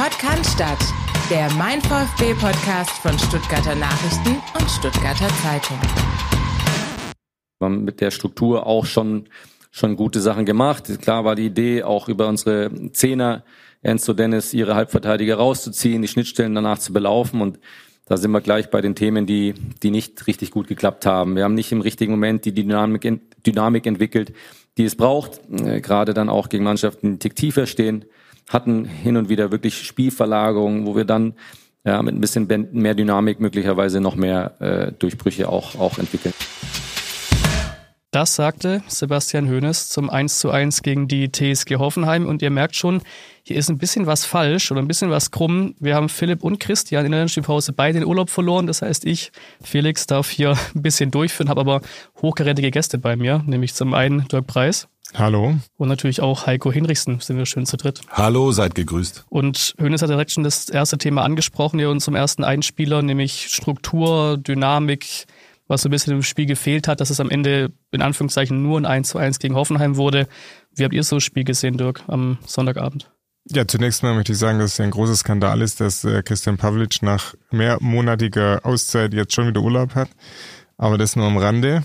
Sport kann Stadt, der Mein VfB-Podcast von Stuttgarter Nachrichten und Stuttgarter Zeitung. Wir haben mit der Struktur auch schon gute Sachen gemacht. Klar war die Idee, auch über unsere Zehner, Enzo, Dennis, ihre Halbverteidiger rauszuziehen, die Schnittstellen danach zu belaufen, und da sind wir gleich bei den Themen, die nicht richtig gut geklappt haben. Wir haben nicht im richtigen Moment die Dynamik entwickelt, die es braucht, gerade dann auch gegen Mannschaften, die einen Tick tiefer stehen, hatten hin und wieder wirklich Spielverlagerungen, wo wir dann mit ein bisschen mehr Dynamik möglicherweise noch mehr Durchbrüche auch entwickeln. Das sagte Sebastian Hoeneß zum 1:1 gegen die TSG Hoffenheim. Und ihr merkt schon, hier ist ein bisschen was falsch oder ein bisschen was krumm. Wir haben Philipp und Christian in der Länderspielpause beide den Urlaub verloren. Das heißt, ich, Felix, darf hier ein bisschen durchführen, habe aber hochkarätige Gäste bei mir, nämlich zum einen Dirk Preis. Hallo. Und natürlich auch Heiko Hinrichsen, sind wir schön zu dritt. Hallo, seid gegrüßt. Und Hoeneß hat direkt schon das erste Thema angesprochen hier unserem ersten Einspieler, nämlich Struktur, Dynamik, was so ein bisschen im Spiel gefehlt hat, dass es am Ende in Anführungszeichen nur ein 1:1 gegen Hoffenheim wurde. Wie habt ihr so das Spiel gesehen, Dirk, am Sonntagabend? Ja, zunächst mal möchte ich sagen, dass es ein großer Skandal ist, dass Christian Pavlic nach mehrmonatiger Auszeit jetzt schon wieder Urlaub hat. Aber das nur am Rande.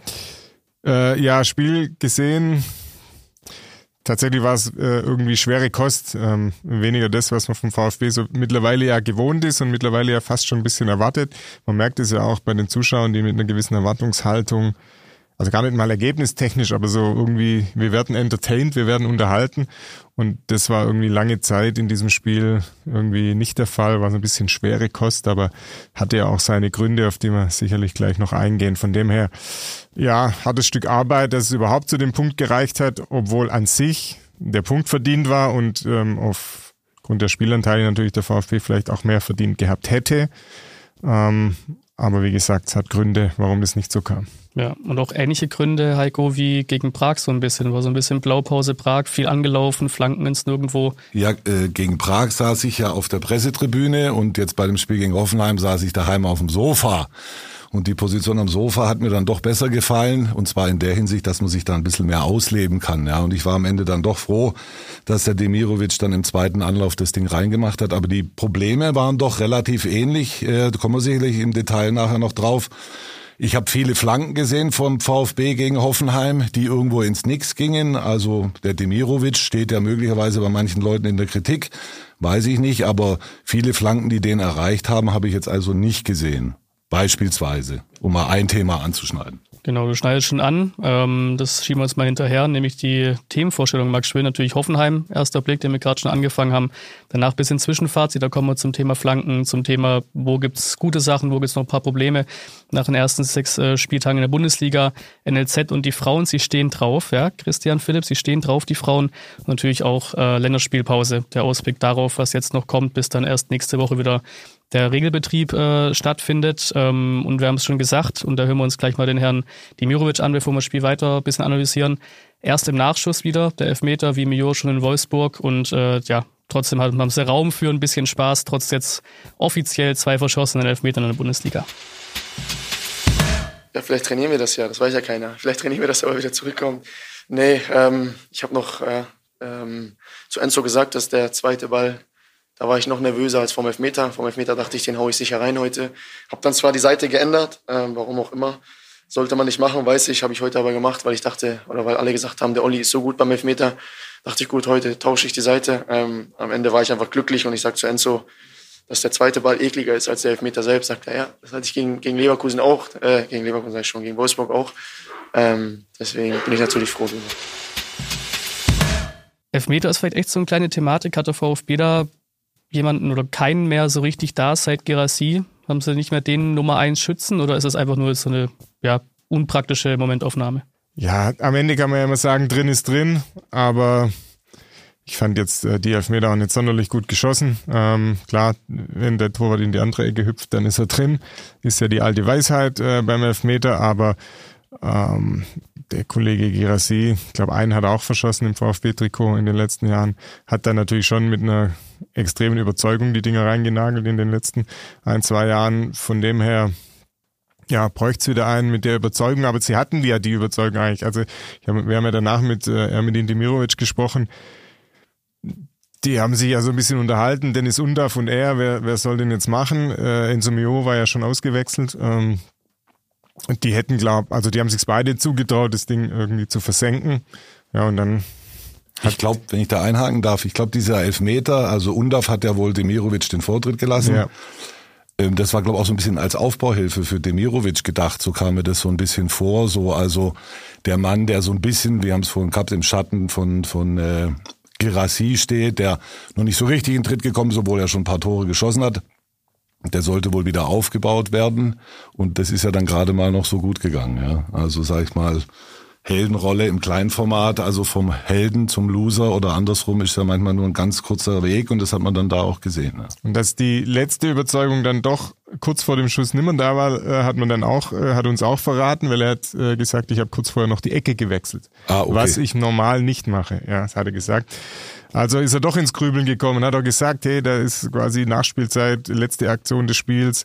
Spiel gesehen. Tatsächlich war es irgendwie schwere Kost, weniger das, was man vom VfB so mittlerweile ja gewohnt ist und mittlerweile ja fast schon ein bisschen erwartet. Man merkt es ja auch bei den Zuschauern, die mit einer gewissen Erwartungshaltung, also gar nicht mal ergebnistechnisch, aber so irgendwie, wir werden entertained, wir werden unterhalten, und das war irgendwie lange Zeit in diesem Spiel irgendwie nicht der Fall, war so ein bisschen schwere Kost, aber hatte ja auch seine Gründe, auf die wir sicherlich gleich noch eingehen. Von dem her, ja, hartes Stück Arbeit, dass es überhaupt zu dem Punkt gereicht hat, obwohl an sich der Punkt verdient war und aufgrund der Spielanteile natürlich der VfB vielleicht auch mehr verdient gehabt hätte. Aber wie gesagt, es hat Gründe, warum das nicht so kam. Ja, und auch ähnliche Gründe, Heiko, wie gegen Prag so ein bisschen. War so ein bisschen Blaupause Prag, viel angelaufen, Flanken ins Nirgendwo. Ja, gegen Prag saß ich ja auf der Pressetribüne, und jetzt bei dem Spiel gegen Hoffenheim saß ich daheim auf dem Sofa. Und die Position am Sofa hat mir dann doch besser gefallen, und zwar in der Hinsicht, dass man sich da ein bisschen mehr ausleben kann. Ja, und ich war am Ende dann doch froh, dass der Demirovic dann im zweiten Anlauf das Ding reingemacht hat. Aber die Probleme waren doch relativ ähnlich. Da kommen wir sicherlich im Detail nachher noch drauf. Ich habe viele Flanken gesehen vom VfB gegen Hoffenheim, die irgendwo ins Nix gingen. Also der Demirovic steht ja möglicherweise bei manchen Leuten in der Kritik, weiß ich nicht. Aber viele Flanken, die den erreicht haben, habe ich jetzt also nicht gesehen. Beispielsweise, um mal ein Thema anzuschneiden. Genau, du schneidest schon an. Das schieben wir uns mal hinterher, nämlich die Themenvorstellung. Max Schwill, natürlich Hoffenheim, erster Blick, den wir gerade schon angefangen haben. Danach ein bisschen Zwischenfazit, da kommen wir zum Thema Flanken, zum Thema, wo gibt's gute Sachen, wo gibt's noch ein paar Probleme. Nach den ersten 6 Spieltagen in der Bundesliga, NLZ und die Frauen, sie stehen drauf. Ja, Christian, Philipp, sie stehen drauf, die Frauen. Und natürlich auch Länderspielpause, der Ausblick darauf, was jetzt noch kommt, bis dann erst nächste Woche wieder der Regelbetrieb stattfindet. Und wir haben es schon gesagt, und da hören wir uns gleich mal den Herrn Demirovic an, bevor wir das Spiel weiter ein bisschen analysieren. Erst im Nachschuss wieder, der Elfmeter, wie Mio schon in Wolfsburg. Und trotzdem haben sie Raum für ein bisschen Spaß, trotz jetzt offiziell 2 verschossenen Elfmetern in der Bundesliga. Ja, vielleicht trainieren wir das ja, das weiß ja keiner. Vielleicht trainieren wir das, aber wieder zurückkommen. Nee, ich habe noch zu Enzo gesagt, dass der zweite Ball, da war ich noch nervöser als vom Elfmeter. Vom Elfmeter dachte ich, den haue ich sicher rein heute. Hab dann zwar die Seite geändert, warum auch immer. Sollte man nicht machen, weiß ich, habe ich heute aber gemacht, weil ich dachte, oder weil alle gesagt haben, der Olli ist so gut beim Elfmeter. Dachte ich, gut, heute tausche ich die Seite. Am Ende war ich einfach glücklich, und ich sag zu Enzo, dass der zweite Ball ekliger ist als der Elfmeter selbst. Sagt er, ja, das hatte ich gegen Leverkusen auch, gegen Wolfsburg auch. Deswegen bin ich natürlich froh drüber. Elfmeter ist vielleicht echt so eine kleine Thematik. Hat der VfB da jemanden oder keinen mehr so richtig da seit Guirassy? Haben sie nicht mehr den Nummer 1 Schützen, oder ist es einfach nur so eine unpraktische Momentaufnahme? Ja, am Ende kann man ja immer sagen, drin ist drin, aber ich fand jetzt die Elfmeter auch nicht sonderlich gut geschossen. Klar, wenn der Torwart in die andere Ecke hüpft, dann ist er drin. Ist ja die alte Weisheit beim Elfmeter, aber der Kollege Guirassy, ich glaube, einen hat er auch verschossen im VfB-Trikot in den letzten Jahren, hat dann natürlich schon mit einer extremen Überzeugung die Dinger reingenagelt in den letzten 1-2 Jahren. Von dem her, ja, bräuchte es wieder einen mit der Überzeugung, aber sie hatten ja die Überzeugung eigentlich. Also wir haben ja danach mit Ermedin Demirovic gesprochen. Die haben sich ja so ein bisschen unterhalten, Dennis Undaff und er, wer soll den jetzt machen? Enzo Mio war ja schon ausgewechselt. Und die hätten, die haben sich beide zugetraut, das Ding irgendwie zu versenken. Ja, und dann... Ich glaube, wenn ich da einhaken darf, dieser Elfmeter, also Undaff hat ja wohl Demirovic den Vortritt gelassen. Ja. Das war, glaube ich, auch so ein bisschen als Aufbauhilfe für Demirovic gedacht. So kam mir das so ein bisschen vor. So, also der Mann, der so ein bisschen, wir haben es vorhin gehabt, im Schatten von Guirassy steht, der noch nicht so richtig in den Tritt gekommen ist, obwohl er schon ein paar Tore geschossen hat. Der sollte wohl wieder aufgebaut werden. Und das ist ja dann gerade mal noch so gut gegangen. Ja. Also sag ich mal, Heldenrolle im Kleinformat, also vom Helden zum Loser oder andersrum ist ja manchmal nur ein ganz kurzer Weg und das hat man dann da auch gesehen. Ja. Und dass die letzte Überzeugung dann doch kurz vor dem Schuss nimmer da war, hat uns auch verraten, weil er hat gesagt, ich habe kurz vorher noch die Ecke gewechselt. Okay. Was ich normal nicht mache, ja, das hat er gesagt. Also ist er doch ins Grübeln gekommen, hat auch gesagt, hey, da ist quasi Nachspielzeit, letzte Aktion des Spiels,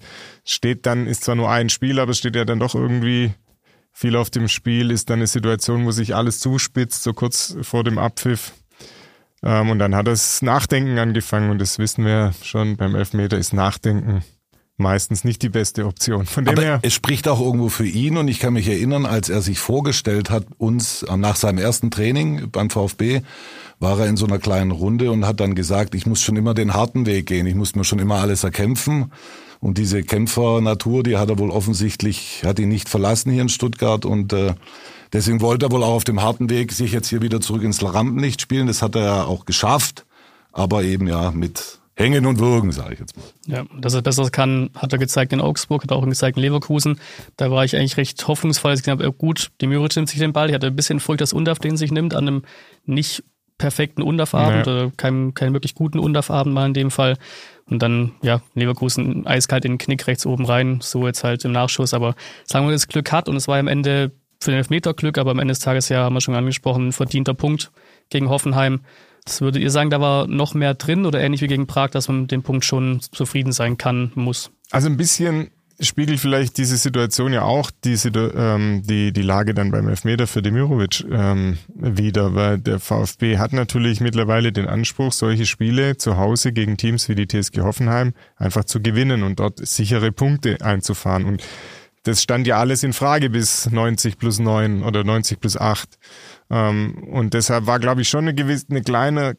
ist zwar nur ein Spiel, aber steht ja dann doch irgendwie viel auf dem Spiel, ist dann eine Situation, wo sich alles zuspitzt, so kurz vor dem Abpfiff. Und dann hat das Nachdenken angefangen und das wissen wir schon, beim Elfmeter ist Nachdenken meistens nicht die beste Option. Von dem her. Es spricht auch irgendwo für ihn und ich kann mich erinnern, als er sich vorgestellt hat, uns nach seinem ersten Training beim VfB, war er in so einer kleinen Runde und hat dann gesagt, ich muss schon immer den harten Weg gehen, ich muss mir schon immer alles erkämpfen. Und diese Kämpfernatur, die hat er wohl offensichtlich, hat ihn nicht verlassen hier in Stuttgart und deswegen wollte er wohl auch auf dem harten Weg sich jetzt hier wieder zurück ins Rampenlicht spielen. Das hat er ja auch geschafft, aber eben ja mit Hängen und Würgen, sage ich jetzt mal. Ja, dass er besser kann, hat er gezeigt in Augsburg, hat er auch gezeigt in Leverkusen. Da war ich eigentlich recht hoffnungsvoll, dass ich gesagt habe, gut, Demirovic nimmt sich den Ball. Ich hatte ein bisschen Furcht, dass Undaff den sich nimmt an einem nicht perfekten Undaff-Abend oder keinem wirklich guten Undaff-Abend mal in dem Fall. Und dann, ja, Leverkusen eiskalt in den Knick rechts oben rein, so jetzt halt im Nachschuss. Aber sagen wir, das Glück hat und es war am Ende für den Elfmeter Glück, aber am Ende des Tages, ja, haben wir schon angesprochen, ein verdienter Punkt gegen Hoffenheim. Das würdet ihr sagen, da war noch mehr drin oder ähnlich wie gegen Prag, dass man mit dem Punkt schon zufrieden sein kann, muss? Also ein bisschen spiegelt vielleicht diese Situation ja auch die Lage dann beim Elfmeter für Demirovic wieder, weil der VfB hat natürlich mittlerweile den Anspruch, solche Spiele zu Hause gegen Teams wie die TSG Hoffenheim einfach zu gewinnen und dort sichere Punkte einzufahren. Und das stand ja alles in Frage bis 90+9 oder 90+8. Und deshalb war, glaube ich, schon eine kleine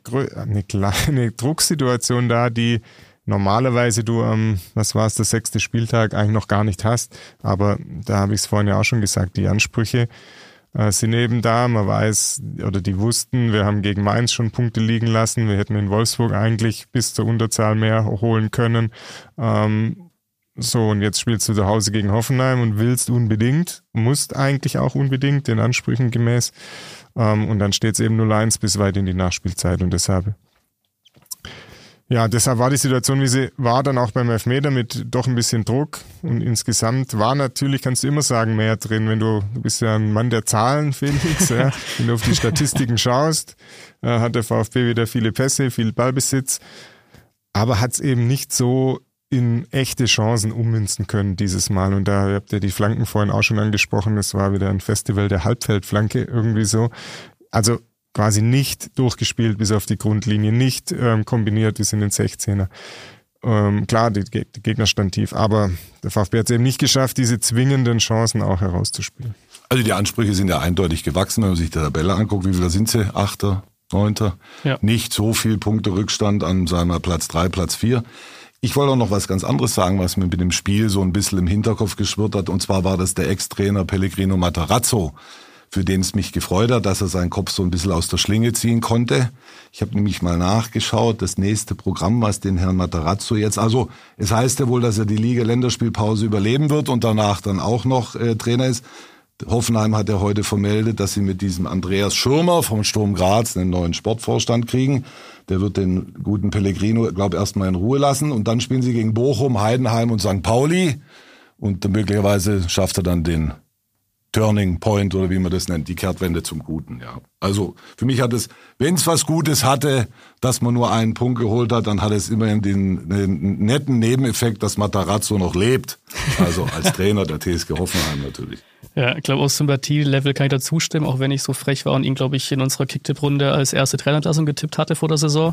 Drucksituation da, die normalerweise du der 6. Spieltag eigentlich noch gar nicht hast. Aber da habe ich es vorhin ja auch schon gesagt, die Ansprüche sind eben da. Man weiß, oder die wussten, wir haben gegen Mainz schon Punkte liegen lassen. Wir hätten in Wolfsburg eigentlich bis zur Unterzahl mehr holen können. So, und jetzt spielst du zu Hause gegen Hoffenheim und musst eigentlich auch unbedingt, den Ansprüchen gemäß. Und dann steht es eben 0-1 bis weit in die Nachspielzeit. Und deshalb war die Situation, wie sie war, dann auch beim Elfmeter mit doch ein bisschen Druck. Und insgesamt war natürlich, kannst du immer sagen, mehr drin. Du bist ja ein Mann der Zahlen, Felix. Ja. Wenn du auf die Statistiken schaust, hat der VfB wieder viele Pässe, viel Ballbesitz. Aber hat es eben nicht so in echte Chancen ummünzen können dieses Mal. Und da habt ihr die Flanken vorhin auch schon angesprochen. Es war wieder ein Festival der Halbfeldflanke, irgendwie so. Also quasi nicht durchgespielt bis auf die Grundlinie, nicht kombiniert bis in den 16er. Klar, der Gegner stand tief, aber der VfB hat es eben nicht geschafft, diese zwingenden Chancen auch herauszuspielen. Also die Ansprüche sind ja eindeutig gewachsen, wenn man sich die Tabelle anguckt. Wie viele sind sie? 8., 9.? Ja. Nicht so viel Punkte Rückstand an, sagen wir, Platz 3, Platz 4. Ich wollte auch noch was ganz anderes sagen, was mir mit dem Spiel so ein bisschen im Hinterkopf geschwirrt hat. Und zwar war das der Ex-Trainer Pellegrino Matarazzo, für den es mich gefreut hat, dass er seinen Kopf so ein bisschen aus der Schlinge ziehen konnte. Ich habe nämlich mal nachgeschaut, das nächste Programm, was den Herrn Matarazzo jetzt, also es heißt ja wohl, dass er die Liga-Länderspielpause überleben wird und danach dann auch noch Trainer ist. Hoffenheim hat ja heute vermeldet, dass sie mit diesem Andreas Schirmer vom Sturm Graz einen neuen Sportvorstand kriegen. Der wird den guten Pellegrino, glaube ich, erstmal in Ruhe lassen. Und dann spielen sie gegen Bochum, Heidenheim und St. Pauli. Und möglicherweise schafft er dann den Turning Point oder wie man das nennt, die Kehrtwende zum Guten. Ja. Also für mich hat es, wenn es was Gutes hatte, dass man nur einen Punkt geholt hat, dann hat es immerhin den netten Nebeneffekt, dass Matarazzo noch lebt. Also als Trainer der TSG Hoffenheim natürlich. Ja, ich glaube, aus Sympathie-Level kann ich da zustimmen, auch wenn ich so frech war und ihn, glaube ich, in unserer Kicktipp-Runde als erste Trainerentlassung getippt hatte vor der Saison.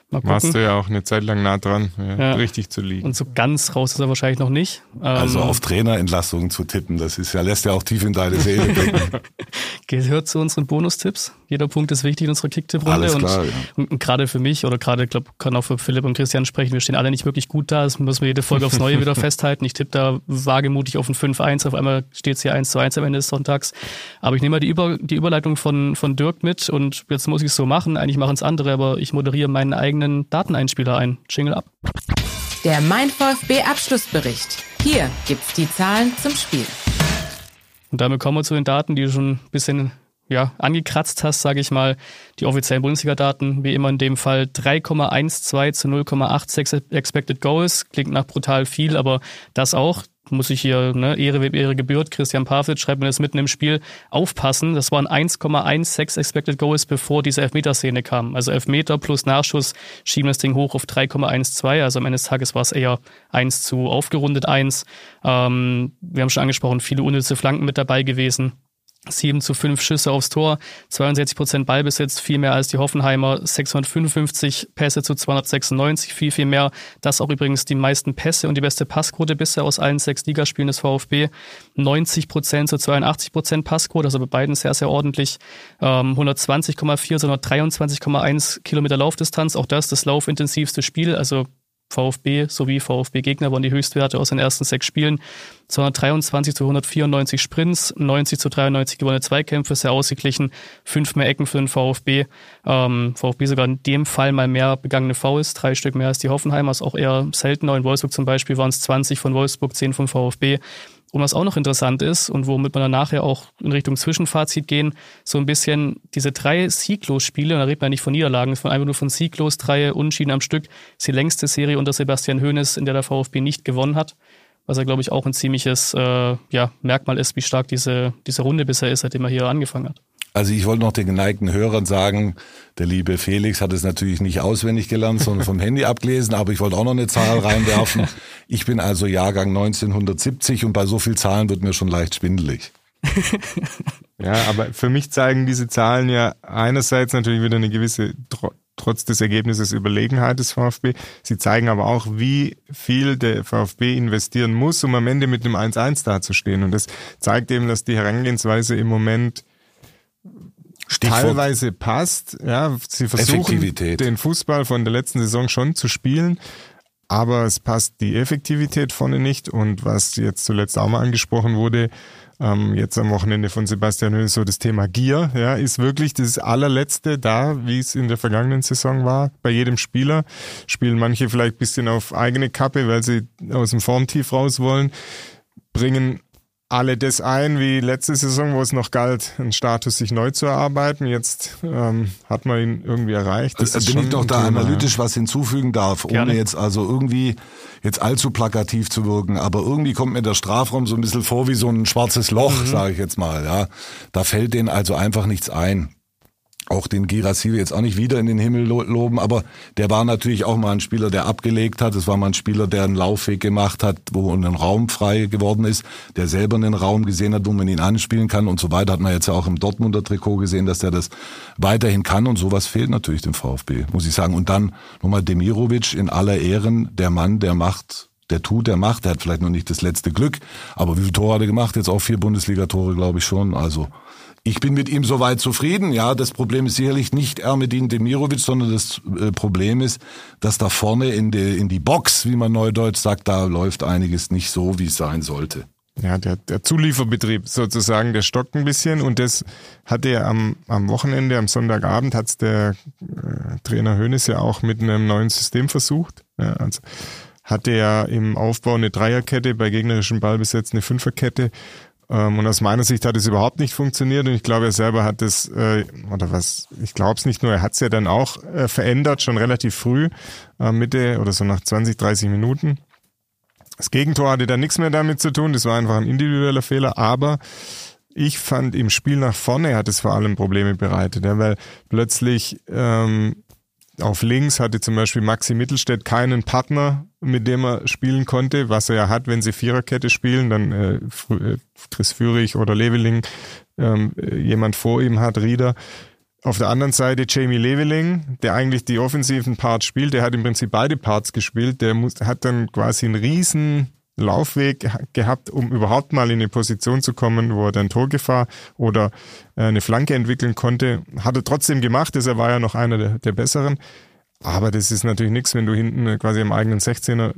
Warst du ja auch eine Zeit lang nah dran, richtig zu liegen. Und so ganz raus ist er wahrscheinlich noch nicht. Also auf Trainerentlassungen zu tippen, lässt ja auch tief in deine Seele blicken. Gehört zu unseren Bonustipps. Jeder Punkt ist wichtig in unserer Kicktipp-Runde. Alles klar, und gerade für mich oder gerade, ich glaube, kann auch für Philipp und Christian sprechen, wir stehen alle nicht wirklich gut da. Das müssen wir jede Folge aufs Neue wieder festhalten. Ich tippe da wagemutig auf ein 5-1. Auf einmal steht es hier 1-1 am Ende des Sonntags. Aber ich nehme mal die Überleitung von Dirk mit und jetzt muss ich es so machen. Eigentlich machen es andere, aber ich moderiere meinen eigenen Dateneinspieler ein. Jingle ab. Der Mein VfB Abschlussbericht. Hier gibt's die Zahlen zum Spiel. Und damit kommen wir zu den Daten, die du schon ein bisschen angekratzt hast, sage ich mal. Die offiziellen Bundesliga-Daten, wie immer in dem Fall 3,12 zu 0,86 Expected Goals. Klingt nach brutal viel, aber das auch. Muss ich hier, Ehre wem Ehre gebührt, Christian Pavlic schreibt mir das mitten im Spiel, aufpassen, das waren 1,16 Expected Goals, bevor diese Elfmeterszene kam. Also Elfmeter plus Nachschuss schieben das Ding hoch auf 3,12, also am Ende des Tages war es eher 1 zu aufgerundet 1. Wir haben schon angesprochen, viele unnütze Flanken mit dabei gewesen. 7 zu 5 Schüsse aufs Tor, 62% Ballbesitz, viel mehr als die Hoffenheimer, 655 Pässe zu 296, viel mehr. Das auch übrigens die meisten Pässe und die beste Passquote bisher aus allen 6 Ligaspielen des VfB. 90% zu 82% Passquote, also bei beiden sehr, sehr ordentlich. 120,4 zu 123,1 Kilometer Laufdistanz, auch das laufintensivste Spiel, also VfB sowie VfB-Gegner waren die Höchstwerte aus den ersten 6 Spielen. 223 zu 194 Sprints, 90 zu 93 gewonnene Zweikämpfe, sehr ausgeglichen. 5 mehr Ecken für den VfB. VfB sogar in dem Fall mal mehr begangene Fouls, 3 Stück mehr als die Hoffenheimer, ist auch eher seltener. In Wolfsburg zum Beispiel waren es 20 von Wolfsburg, 10 vom VfB. Und was auch noch interessant ist und womit wir dann nachher auch in Richtung Zwischenfazit gehen, so ein bisschen diese 3 Sieglos-Spiele, und da redet man nicht von Niederlagen, es waren einfach nur von Sieglos, 3 Unentschieden am Stück, ist die längste Serie unter Sebastian Hoeneß, in der der VfB nicht gewonnen hat, was ja, glaube ich, auch ein ziemliches Merkmal ist, wie stark diese Runde bisher ist, seitdem er hier angefangen hat. Also ich wollte noch den geneigten Hörern sagen, der liebe Felix hat es natürlich nicht auswendig gelernt, sondern vom Handy abgelesen, aber ich wollte auch noch eine Zahl reinwerfen. Ich bin also Jahrgang 1970 und bei so viel Zahlen wird mir schon leicht schwindelig. Ja, aber für mich zeigen diese Zahlen ja einerseits natürlich wieder eine gewisse, trotz des Ergebnisses, Überlegenheit des VfB. Sie zeigen aber auch, wie viel der VfB investieren muss, um am Ende mit einem 1-1 dazustehen. Und das zeigt eben, dass die Herangehensweise im Moment teilweise passt. Ja, sie versuchen den Fußball von der letzten Saison schon zu spielen, aber es passt die Effektivität vorne nicht. Und was jetzt zuletzt auch mal angesprochen wurde, jetzt am Wochenende von Sebastian Hoeneß, so das Thema Gier, ja, ist wirklich das allerletzte da, wie es in der vergangenen Saison war. Bei jedem Spieler spielen manche vielleicht ein bisschen auf eigene Kappe, weil sie aus dem Formtief raus wollen, bringen alle das ein wie letzte Saison, wo es noch galt, einen Status sich neu zu erarbeiten. Jetzt hat man ihn irgendwie erreicht. Das bin ich doch da analytisch was hinzufügen darf, ohne jetzt also irgendwie jetzt allzu plakativ zu wirken. Aber irgendwie kommt mir der Strafraum so ein bisschen vor wie so ein schwarzes Loch, sage ich jetzt mal. Ja, da fällt denen also einfach nichts ein. Auch den Girassi jetzt auch nicht wieder in den Himmel loben, aber der war natürlich auch mal ein Spieler, der abgelegt hat. Es war mal ein Spieler, der einen Laufweg gemacht hat, wo ein Raum frei geworden ist, der selber einen Raum gesehen hat, wo man ihn anspielen kann und so weiter. Hat man jetzt ja auch im Dortmunder Trikot gesehen, dass der das weiterhin kann und sowas fehlt natürlich dem VfB, muss ich sagen. Und dann nochmal Demirovic in aller Ehren, der Mann, der macht, der tut, der macht, der hat vielleicht noch nicht das letzte Glück, aber wie viele Tore hat er gemacht? Jetzt auch 4 Bundesliga-Tore, glaube ich schon, also ich bin mit ihm soweit zufrieden. Ja, das Problem ist sicherlich nicht Ermedin Demirovic, sondern das Problem ist, dass da vorne in die Box, wie man neudeutsch sagt, da läuft einiges nicht so, wie es sein sollte. Ja, der Zulieferbetrieb sozusagen, der stockt ein bisschen und das hat er am Wochenende, am Sonntagabend, hat's der Trainer Hoeneß ja auch mit einem neuen System versucht. Ja, also hatte er im Aufbau eine Dreierkette, bei gegnerischem Ballbesitz eine Fünferkette. Und aus meiner Sicht hat es überhaupt nicht funktioniert und ich glaube, er selber hat es, ich glaube es nicht nur, er hat es ja dann auch verändert, schon relativ früh, Mitte oder so nach 20, 30 Minuten. Das Gegentor hatte dann nichts mehr damit zu tun, das war einfach ein individueller Fehler, aber ich fand im Spiel nach vorne hat es vor allem Probleme bereitet, ja, weil plötzlich auf links hatte zum Beispiel Maxi Mittelstädt keinen Partner, mit dem er spielen konnte, was er ja hat, wenn sie Viererkette spielen, dann Chris Führig oder Leveling jemand vor ihm hat, Rieder. Auf der anderen Seite Jamie Leveling, der eigentlich die offensiven Parts spielt, der hat im Prinzip beide Parts gespielt, hat dann quasi einen riesen Laufweg gehabt, um überhaupt mal in eine Position zu kommen, wo er dann Torgefahr oder eine Flanke entwickeln konnte. Hat er trotzdem gemacht, deshalb war er noch einer der Besseren. Aber das ist natürlich nichts, wenn du hinten quasi am eigenen 16er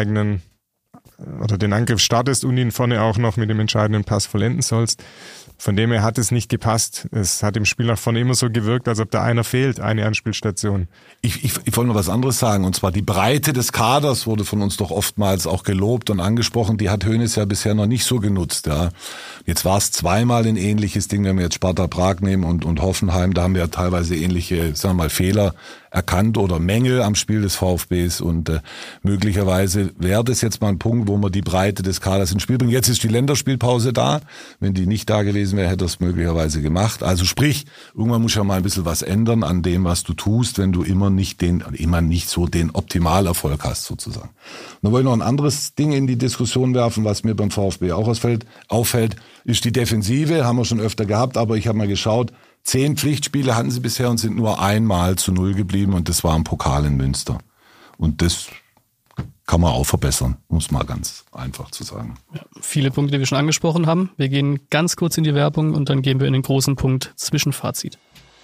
den Angriff startest und ihn vorne auch noch mit dem entscheidenden Pass vollenden sollst. Von dem her hat es nicht gepasst. Es hat im Spiel nach vorne immer so gewirkt, als ob da einer fehlt, eine Anspielstation. Ich wollte noch was anderes sagen, und zwar die Breite des Kaders wurde von uns doch oftmals auch gelobt und angesprochen. Die hat Hoeneß ja bisher noch nicht so genutzt. Ja. Jetzt war es zweimal ein ähnliches Ding, wenn wir jetzt Sparta Prag nehmen und Hoffenheim, da haben wir ja teilweise ähnliche, sagen wir mal, Fehler erkannt oder Mängel am Spiel des VfBs, und möglicherweise wäre das jetzt mal ein Punkt, wo man die Breite des Kaders ins Spiel bringt. Jetzt ist die Länderspielpause da. Wenn die nicht da gewesen wäre, hätte er es möglicherweise gemacht. Also sprich, irgendwann muss ja mal ein bisschen was ändern an dem, was du tust, wenn du immer nicht so den Optimalerfolg hast, sozusagen. Und dann wollte ich noch ein anderes Ding in die Diskussion werfen, was mir beim VfB auch auffällt, ist die Defensive, haben wir schon öfter gehabt, aber ich habe mal geschaut, 10 Pflichtspiele hatten sie bisher und sind nur einmal zu 0 geblieben, und das war im Pokal in Münster. Und das kann man auch verbessern, um es mal ganz einfach zu sagen. Ja, viele Punkte, die wir schon angesprochen haben. Wir gehen ganz kurz in die Werbung und dann gehen wir in den großen Punkt Zwischenfazit.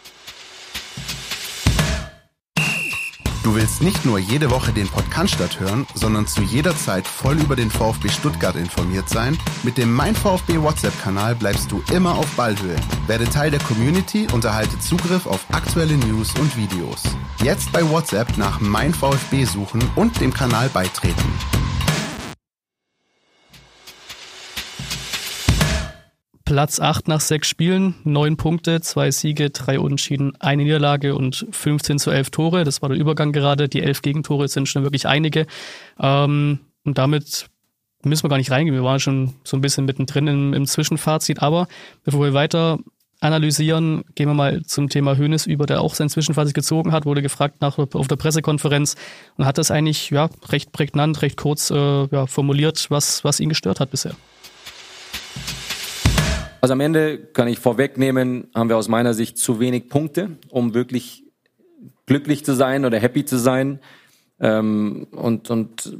Du willst nicht nur jede Woche den Podcast hören, sondern zu jeder Zeit voll über den VfB Stuttgart informiert sein? Mit dem Mein VfB WhatsApp-Kanal bleibst du immer auf Ballhöhe. Werde Teil der Community und erhalte Zugriff auf aktuelle News und Videos. Jetzt bei WhatsApp nach Mein VfB suchen und dem Kanal beitreten. Platz 8 nach 6 Spielen, 9 Punkte, 2 Siege, 3 Unentschieden, 1 Niederlage und 15-11 Tore. Das war der Übergang gerade. Die 11 Gegentore sind schon wirklich einige. Und damit müssen wir gar nicht reingehen. Wir waren schon so ein bisschen mittendrin im Zwischenfazit. Aber bevor wir weiter analysieren, gehen wir mal zum Thema Hoeneß über, der auch sein Zwischenfazit gezogen hat, wurde gefragt auf der Pressekonferenz und hat das eigentlich recht prägnant, recht kurz formuliert, was ihn gestört hat bisher. Also am Ende kann ich vorwegnehmen, haben wir aus meiner Sicht zu wenig Punkte, um wirklich glücklich zu sein oder happy zu sein. Und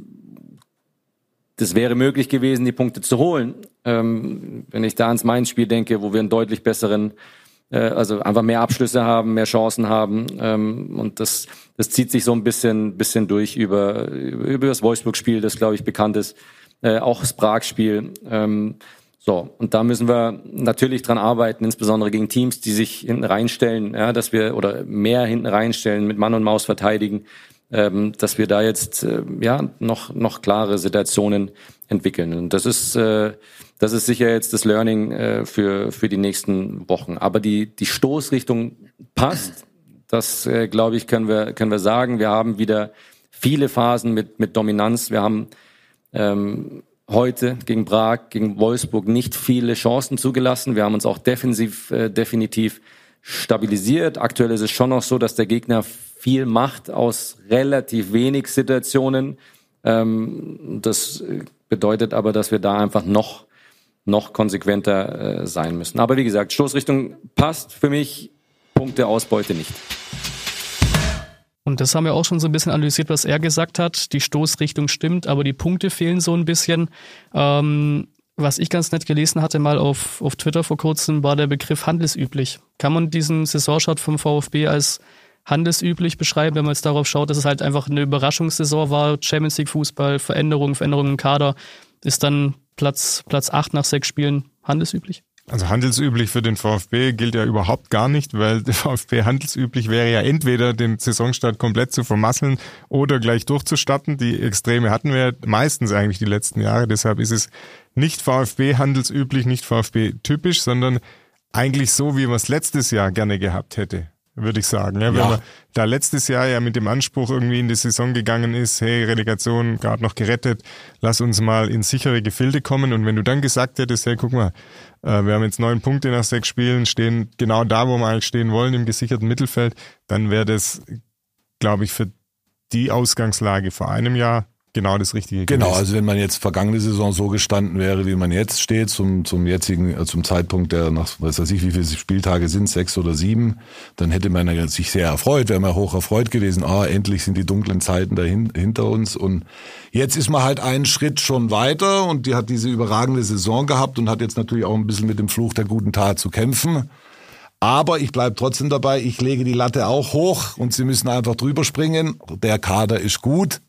das wäre möglich gewesen, die Punkte zu holen. Wenn ich da ans Mainz-Spiel denke, wo wir einen deutlich besseren, also einfach mehr Abschlüsse haben, mehr Chancen haben. Und das zieht sich so ein bisschen durch über das Wolfsburg-Spiel, das, glaube ich, bekannt ist. Auch das Prag-Spiel. So, und da müssen wir natürlich dran arbeiten, insbesondere gegen Teams, die sich hinten reinstellen, ja, dass wir oder mehr hinten reinstellen, mit Mann und Maus verteidigen, dass wir da jetzt noch klare Situationen entwickeln. Und das ist sicher jetzt das Learning für die nächsten Wochen. Aber die Stoßrichtung passt. Das glaube ich können wir sagen. Wir haben wieder viele Phasen mit Dominanz. Wir haben heute gegen Prag, gegen Wolfsburg nicht viele Chancen zugelassen. Wir haben uns auch defensiv definitiv stabilisiert. Aktuell ist es schon noch so, dass der Gegner viel macht aus relativ wenig Situationen. Das bedeutet aber, dass wir da einfach noch konsequenter sein müssen. Aber wie gesagt, Stoßrichtung passt für mich, Punkteausbeute nicht. Und das haben wir auch schon so ein bisschen analysiert, was er gesagt hat. Die Stoßrichtung stimmt, aber die Punkte fehlen so ein bisschen. Was ich ganz nett gelesen hatte, mal auf Twitter vor kurzem, war der Begriff handelsüblich. Kann man diesen Saisonstart vom VfB als handelsüblich beschreiben, wenn man jetzt darauf schaut, dass es halt einfach eine Überraschungssaison war, Champions League Fußball, Veränderungen im Kader, ist dann Platz 8 nach 6 Spielen handelsüblich? Also handelsüblich für den VfB gilt ja überhaupt gar nicht, weil der VfB handelsüblich wäre ja entweder den Saisonstart komplett zu vermasseln oder gleich durchzustarten. Die Extreme hatten wir meistens eigentlich die letzten Jahre, deshalb ist es nicht VfB handelsüblich, nicht VfB typisch, sondern eigentlich so, wie man es letztes Jahr gerne gehabt hätte, würde ich sagen. Ja, wenn man da letztes Jahr ja mit dem Anspruch irgendwie in die Saison gegangen ist, hey, Relegation gerade noch gerettet, lass uns mal in sichere Gefilde kommen. Und wenn du dann gesagt hättest, hey, guck mal, wir haben jetzt 9 Punkte nach 6 Spielen, stehen genau da, wo wir eigentlich stehen wollen, im gesicherten Mittelfeld, dann wäre das, glaube ich, für die Ausgangslage vor einem Jahr genau das Richtige Genau, gewesen. also wenn man jetzt vergangene Saison so gestanden wäre, wie man jetzt steht, zum Zeitpunkt der nach, weiß ich, wie viele Spieltage sind, 6 oder 7, dann hätte man sich sehr erfreut, wäre man hoch erfreut gewesen, endlich sind die dunklen Zeiten hinter uns. Und jetzt ist man halt einen Schritt schon weiter und die hat diese überragende Saison gehabt und hat jetzt natürlich auch ein bisschen mit dem Fluch der guten Tat zu kämpfen. Aber ich bleibe trotzdem dabei, ich lege die Latte auch hoch und sie müssen einfach drüber springen. Der Kader ist gut.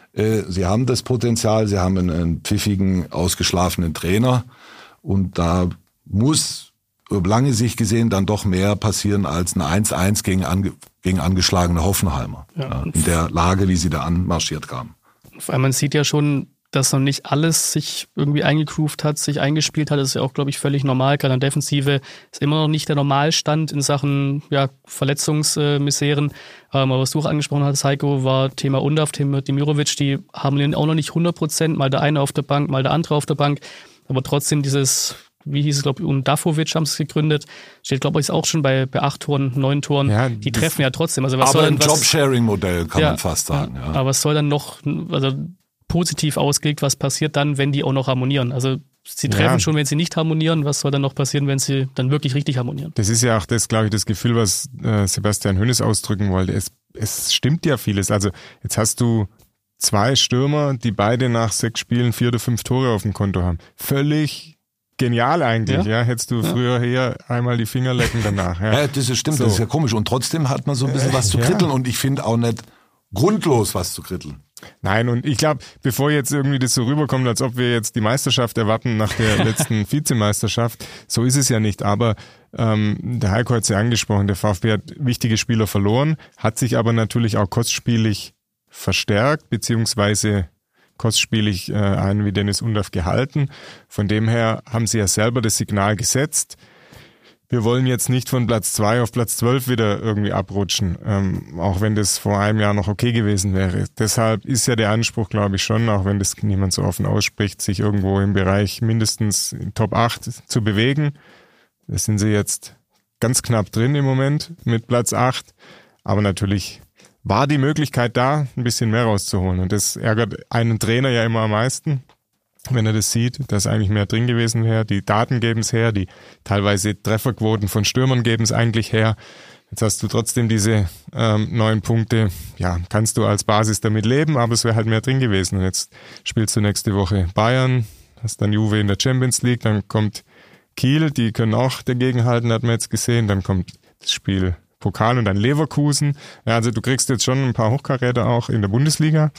Sie haben das Potenzial, sie haben einen pfiffigen, ausgeschlafenen Trainer und da muss über lange Sicht gesehen dann doch mehr passieren als ein 1-1 gegen angeschlagene Hoffenheimer. Ja. In der Lage, wie sie da anmarschiert kamen. Vor allem, man sieht ja schon, dass noch nicht alles sich irgendwie eingegroovt hat, sich eingespielt hat. Das ist ja auch, glaube ich, völlig normal. Gerade in der Defensive ist immer noch nicht der Normalstand in Sachen Verletzungsmiseren. Aber was du auch angesprochen hast, Heiko, war Thema Undav, Thema Demirovic. Die haben auch noch nicht 100%, mal der eine auf der Bank, mal der andere auf der Bank. Aber trotzdem dieses, wie hieß es, glaube ich, Undafovic haben es gegründet. Steht, glaube ich, ist auch schon bei 8 Toren, 9 Toren. Ja, die treffen ja trotzdem. Also was aber ein Jobsharing-Modell kann man fast sagen. Ja. Aber was soll dann noch, also positiv ausgelegt, was passiert dann, wenn die auch noch harmonieren? Also sie treffen schon, wenn sie nicht harmonieren. Was soll dann noch passieren, wenn sie dann wirklich richtig harmonieren? Das ist ja auch das, glaube ich, das Gefühl, was Sebastian Hoeneß ausdrücken wollte. Es stimmt ja vieles. Also jetzt hast du 2 Stürmer, die beide nach 6 Spielen 4 oder 5 Tore auf dem Konto haben. Völlig genial eigentlich, ja. Hättest du früher hier einmal die Finger lecken danach. Ja, das stimmt, so. Das ist ja komisch. Und trotzdem hat man so ein bisschen was zu kritteln und ich finde auch nicht grundlos was zu kritteln. Nein, und ich glaube, bevor jetzt irgendwie das so rüberkommt, als ob wir jetzt die Meisterschaft erwarten nach der letzten Vizemeisterschaft, so ist es ja nicht. Aber der Heiko hat es ja angesprochen, der VfB hat wichtige Spieler verloren, hat sich aber natürlich auch kostspielig verstärkt, beziehungsweise kostspielig einen wie Dennis Undav gehalten. Von dem her haben sie ja selber das Signal gesetzt. Wir wollen jetzt nicht von Platz 2 auf Platz 12 wieder irgendwie abrutschen, auch wenn das vor einem Jahr noch okay gewesen wäre. Deshalb ist ja der Anspruch, glaube ich, schon, auch wenn das niemand so offen ausspricht, sich irgendwo im Bereich mindestens Top 8 zu bewegen. Da sind sie jetzt ganz knapp drin im Moment mit Platz 8. Aber natürlich war die Möglichkeit da, ein bisschen mehr rauszuholen. Und das ärgert einen Trainer ja immer am meisten, wenn er das sieht, dass eigentlich mehr drin gewesen wäre. Die Daten geben es her, die teilweise Trefferquoten von Stürmern geben es eigentlich her. Jetzt hast du trotzdem diese 9 Punkte. Ja, kannst du als Basis damit leben, aber es wäre halt mehr drin gewesen. Und jetzt spielst du nächste Woche Bayern, hast dann Juve in der Champions League, dann kommt Kiel, die können auch dagegenhalten, hat man jetzt gesehen. Dann kommt das Spiel Pokal und dann Leverkusen. Ja, also du kriegst jetzt schon ein paar Hochkaräter auch in der Bundesliga.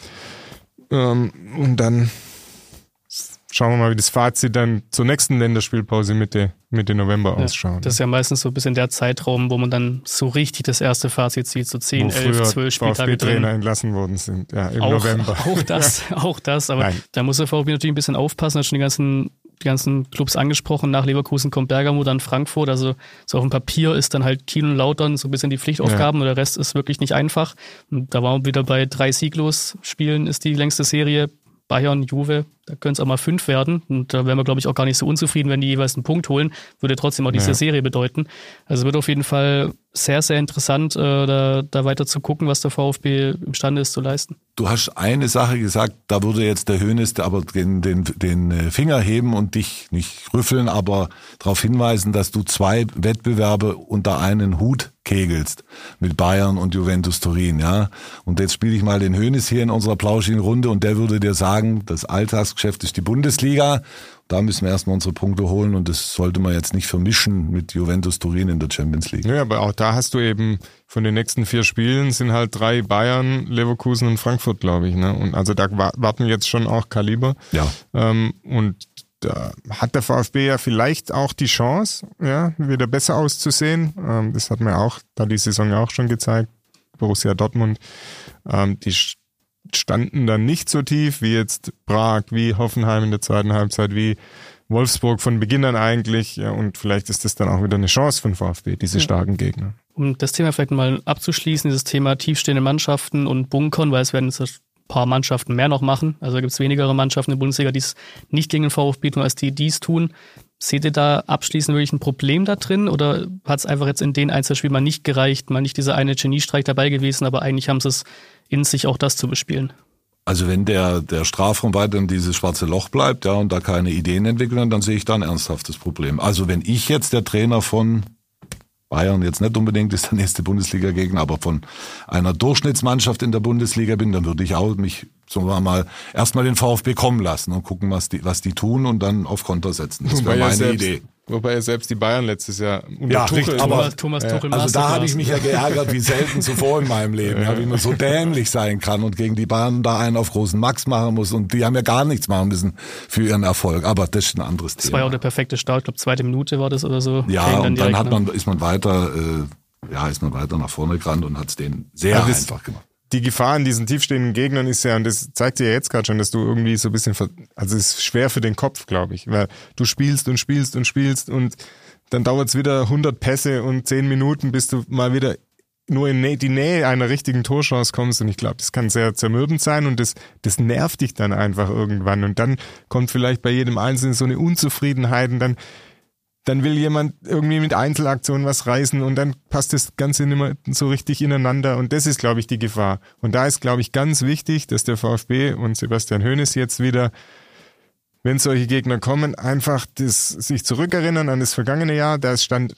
Und dann schauen wir mal, wie das Fazit dann zur nächsten Länderspielpause Mitte November ausschaut. Das ist ja meistens so ein bisschen der Zeitraum, wo man dann so richtig das erste Fazit sieht, so 10, 11, 12 Spieltage drin. VfB-Trainer entlassen worden sind, im November. Auch das, aber da muss der VfB natürlich ein bisschen aufpassen, hat schon die ganzen Clubs angesprochen. Nach Leverkusen kommt Bergamo, dann Frankfurt. Also so auf dem Papier ist dann halt Kiel und Lautern so ein bisschen die Pflichtaufgaben und der Rest ist wirklich nicht einfach. Und da waren wir wieder bei 3 sieglos Spielen, ist die längste Serie. Bayern, Juve, da können es auch mal 5 werden. Und da wären wir, glaube ich, auch gar nicht so unzufrieden, wenn die jeweils einen Punkt holen. Würde trotzdem auch diese Serie bedeuten. Also wird auf jeden Fall sehr, sehr interessant, da weiter zu gucken, was der VfB imstande ist zu leisten. Du hast eine Sache gesagt, da würde jetzt der Hoeneß aber den Finger heben und dich nicht rüffeln, aber darauf hinweisen, dass du 2 Wettbewerbe unter einen Hut kegelst mit Bayern und Juventus Turin, ja. Und jetzt spiele ich mal den Hoeneß hier in unserer plauschigen Runde und der würde dir sagen, das Alltagsgeschäft ist die Bundesliga. Da müssen wir erstmal unsere Punkte holen und das sollte man jetzt nicht vermischen mit Juventus Turin in der Champions League. Ja, aber auch da hast du eben von den nächsten 4 Spielen sind halt 3 Bayern, Leverkusen und Frankfurt, glaube ich. Ne? Und also da warten jetzt schon auch Kaliber. Ja. Und da hat der VfB ja vielleicht auch die Chance, ja, wieder besser auszusehen. Das hat mir auch da die Saison ja auch schon gezeigt. Borussia Dortmund, die standen dann nicht so tief wie jetzt Prag, wie Hoffenheim in der zweiten Halbzeit, wie Wolfsburg von Beginn an eigentlich. Ja, und vielleicht ist das dann auch wieder eine Chance von VfB, diese starken Gegner. Um das Thema vielleicht mal abzuschließen, dieses Thema tiefstehende Mannschaften und Bunkern, weil es werden jetzt ein paar Mannschaften mehr noch machen. Also da gibt es weniger Mannschaften in der Bundesliga, die es nicht gegen den VfB tun, als die dies tun. Seht ihr da abschließend wirklich ein Problem da drin oder hat es einfach jetzt in den Einzelspielen mal nicht gereicht, mal nicht dieser eine Geniestreich dabei gewesen, aber eigentlich haben sie es in sich auch das zu bespielen? Also wenn der Strafraum weiterhin dieses schwarze Loch bleibt, ja, und da keine Ideen entwickeln, dann sehe ich da ein ernsthaftes Problem. Also wenn ich jetzt der Trainer von Bayern jetzt nicht unbedingt ist der nächste Bundesliga-Gegner, aber von einer Durchschnittsmannschaft in der Bundesliga bin, dann würde ich auch mich, sagen wir mal, erstmal den VfB kommen lassen und gucken, was die tun und dann auf Konter setzen. Das wäre meine Idee. Wobei ja selbst die Bayern letztes Jahr unter Tuchel, aber Thomas Tuchel also da habe ich mich ja geärgert wie selten zuvor in meinem Leben, ja, wie man so dämlich sein kann und gegen die Bayern da einen auf großen Max machen muss und die haben ja gar nichts machen müssen für ihren Erfolg, aber das ist ein anderes Thema. Das war ja auch der perfekte Start, ich glaube 2. Minute war das oder so. Ja, und dann ist man weiter nach vorne gerannt und hat es denen sehr einfach gemacht. Die Gefahr an diesen tiefstehenden Gegnern ist ja, und das zeigt dir ja jetzt gerade schon, dass du irgendwie so ein bisschen, also es ist schwer für den Kopf, glaube ich, weil du spielst und dann dauert es wieder 100 Pässe und 10 Minuten, bis du mal wieder nur in die Nähe einer richtigen Torchance kommst und ich glaube, das kann sehr zermürbend sein und das nervt dich dann einfach irgendwann und dann kommt vielleicht bei jedem Einzelnen so eine Unzufriedenheit und dann will jemand irgendwie mit Einzelaktionen was reißen und dann passt das Ganze nicht mehr so richtig ineinander und das ist, glaube ich, die Gefahr. Und da ist, glaube ich, ganz wichtig, dass der VfB und Sebastian Hoeneß jetzt wieder, wenn solche Gegner kommen, einfach sich zurückerinnern an das vergangene Jahr. Da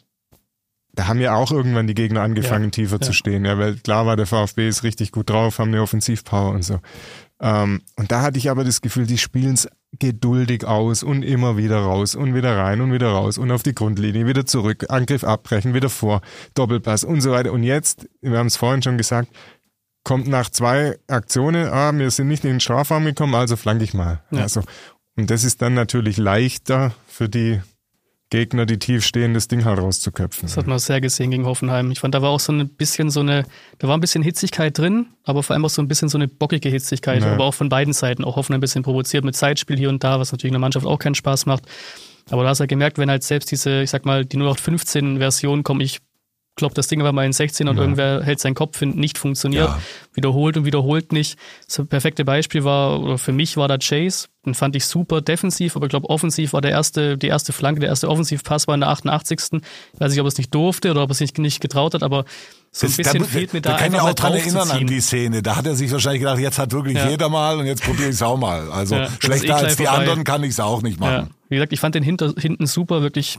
haben ja auch irgendwann die Gegner angefangen, tiefer zu stehen, ja, weil klar war, der VfB ist richtig gut drauf, haben eine Offensivpower und so. Und da hatte ich aber das Gefühl, die spielen es geduldig aus und immer wieder raus und wieder rein und wieder raus und auf die Grundlinie, wieder zurück, Angriff abbrechen, wieder vor, Doppelpass und so weiter. Und jetzt, wir haben es vorhin schon gesagt, kommt nach 2 Aktionen, wir sind nicht in den Strafraum gekommen, also flanke ich mal. Ja. Also, und das ist dann natürlich leichter für die Gegner, die tief stehen, das Ding halt rauszuköpfen. Das hat man sehr gesehen gegen Hoffenheim. Ich fand, da war auch da war ein bisschen Hitzigkeit drin, aber vor allem auch so ein bisschen so eine bockige Hitzigkeit, aber auch von beiden Seiten. Auch Hoffenheim ein bisschen provoziert mit Zeitspiel hier und da, was natürlich in der Mannschaft auch keinen Spaß macht. Aber da hast du ja gemerkt, wenn halt selbst diese, ich sag mal, die 0815-Version kommt, ich kloppt das Ding aber mal in 16 und irgendwer hält seinen Kopf hin, nicht funktioniert, wiederholt und wiederholt nicht. Das perfekte Beispiel für mich war da Chase, den fand ich super defensiv, aber ich glaube offensiv war die erste Flanke, der erste Offensivpass war in der 88. Ich weiß nicht, ob er es nicht durfte oder ob er es nicht getraut hat, aber so ein bisschen fehlt mir da einfach mal drauf zu ziehen. Ich kann mich auch dran erinnern an die Szene, da hat er sich wahrscheinlich gedacht, jetzt hat wirklich jeder mal und jetzt probiere ich es auch mal. Also schlechter als die anderen kann ich es auch nicht machen. Ja. Wie gesagt, ich fand den hinten super, wirklich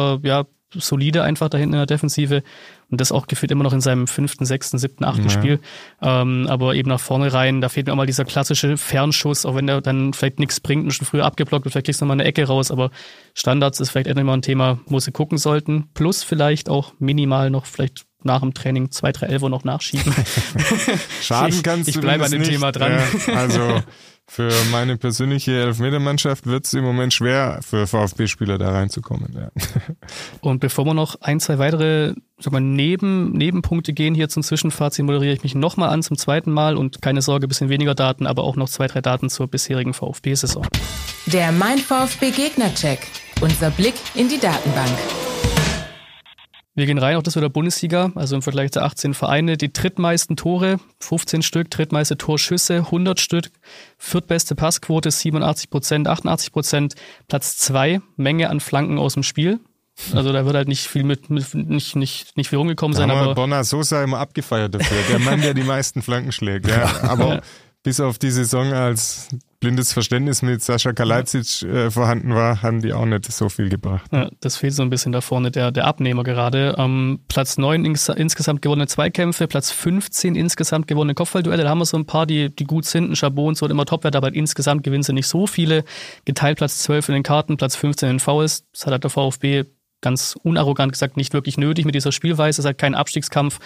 solide einfach da hinten in der Defensive und das auch gefühlt immer noch in seinem 5., 6., 7., 8. Spiel. Aber eben nach vorne rein, da fehlt mir auch mal dieser klassische Fernschuss, auch wenn der dann vielleicht nichts bringt und schon früher abgeblockt wird, vielleicht kriegst du noch mal eine Ecke raus, aber Standards ist vielleicht endlich mal ein Thema, wo sie gucken sollten. Plus vielleicht auch minimal noch vielleicht nach dem Training 2, 3 Elfer noch nachschieben. Schaden kannst du Ich bleibe an dem Thema dran. Ja, also für meine persönliche Elfmetermannschaft wird es im Moment schwer, für VfB-Spieler da reinzukommen. Ja. Und bevor wir noch 1, 2 weitere Nebenpunkte gehen hier zum Zwischenfazit, moderiere ich mich nochmal an zum 2. Mal und keine Sorge, ein bisschen weniger Daten, aber auch noch 2, 3 Daten zur bisherigen VfB-Saison. Der Mein VfB Gegner-Check. Unser Blick in die Datenbank. Wir gehen rein, auch das wieder Bundesliga, also im Vergleich zu 18 Vereine, die drittmeisten Tore, 15 Stück, drittmeiste Torschüsse, 100 Stück, viertbeste Passquote, 87%, 88%, Platz 2, Menge an Flanken aus dem Spiel. Also da wird halt nicht viel nicht viel rumgekommen sein. Aber Borna Sosa immer abgefeiert dafür, der Mann, der die meisten Flanken schlägt. Ja, aber bis auf die Saison, als blindes Verständnis mit Sascha Kalajdzic vorhanden war, haben die auch nicht so viel gebracht. Ja, das fehlt so ein bisschen da vorne, der Abnehmer gerade. Platz 9 insgesamt gewonnene Zweikämpfe, Platz 15 insgesamt gewonnene Kopfballduelle. Da haben wir so ein paar, die gut sind. Ein Chabot und so, immer Topwert, aber insgesamt gewinnen sie nicht so viele. Geteilt Platz 12 in den Karten, Platz 15 in den Fouls. Das hat halt der VfB ganz unarrogant gesagt nicht wirklich nötig mit dieser Spielweise. Es ist halt kein Abstiegskampf.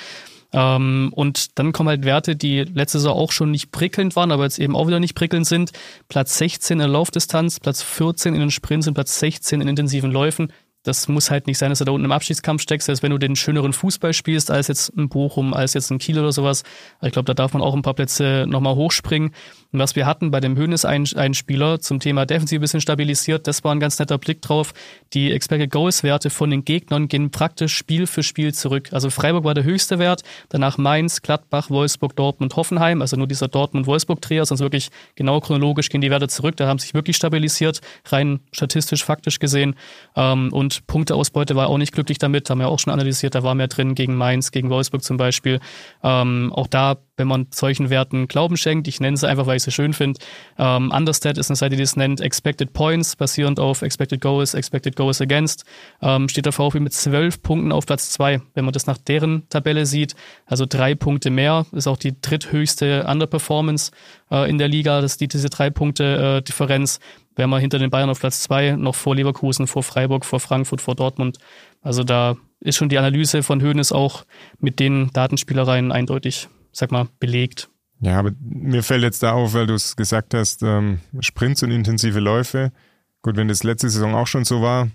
Und dann kommen halt Werte, die letzte Saison auch schon nicht prickelnd waren, aber jetzt eben auch wieder nicht prickelnd sind. Platz 16 in der Laufdistanz, Platz 14 in den Sprints und Platz 16 in intensiven Läufen. Das muss halt nicht sein, dass du da unten im Abstiegskampf steckst, selbst wenn du den schöneren Fußball spielst, als jetzt ein Bochum, als jetzt ein Kiel oder sowas. Ich glaube, da darf man auch ein paar Plätze nochmal hochspringen. Und was wir hatten bei dem Hoeneß-Einspieler zum Thema defensiv ein bisschen stabilisiert, das war ein ganz netter Blick drauf. Die Expected Goals-Werte von den Gegnern gehen praktisch Spiel für Spiel zurück. Also Freiburg war der höchste Wert, danach Mainz, Gladbach, Wolfsburg, Dortmund, Hoffenheim, also nur dieser Dortmund-Wolfsburg-Dreher, sonst wirklich genau chronologisch gehen die Werte zurück. Da haben sich wirklich stabilisiert, rein statistisch, faktisch gesehen. Und Punkteausbeute war auch nicht glücklich damit, haben wir auch schon analysiert, da war mehr drin gegen Mainz, gegen Wolfsburg zum Beispiel. Auch da wenn man solchen Werten Glauben schenkt. Ich nenne sie einfach, weil ich sie schön finde. Understat ist eine Seite, die es nennt Expected Points, basierend auf Expected Goals Against. Steht der VfB mit 12 Punkten auf Platz 2. Wenn man das nach deren Tabelle sieht, also 3 Punkte mehr, ist auch die dritthöchste Underperformance in der Liga. Das ist diese 3 Punkte Differenz. Wäre man hinter den Bayern auf Platz 2, noch vor Leverkusen, vor Freiburg, vor Frankfurt, vor Dortmund. Also da ist schon die Analyse von Hoeneß auch mit den Datenspielereien eindeutig, sag mal, belegt. Ja, aber mir fällt jetzt da auf, weil du es gesagt hast, Sprints und intensive Läufe. Gut, wenn das letzte Saison auch schon so war,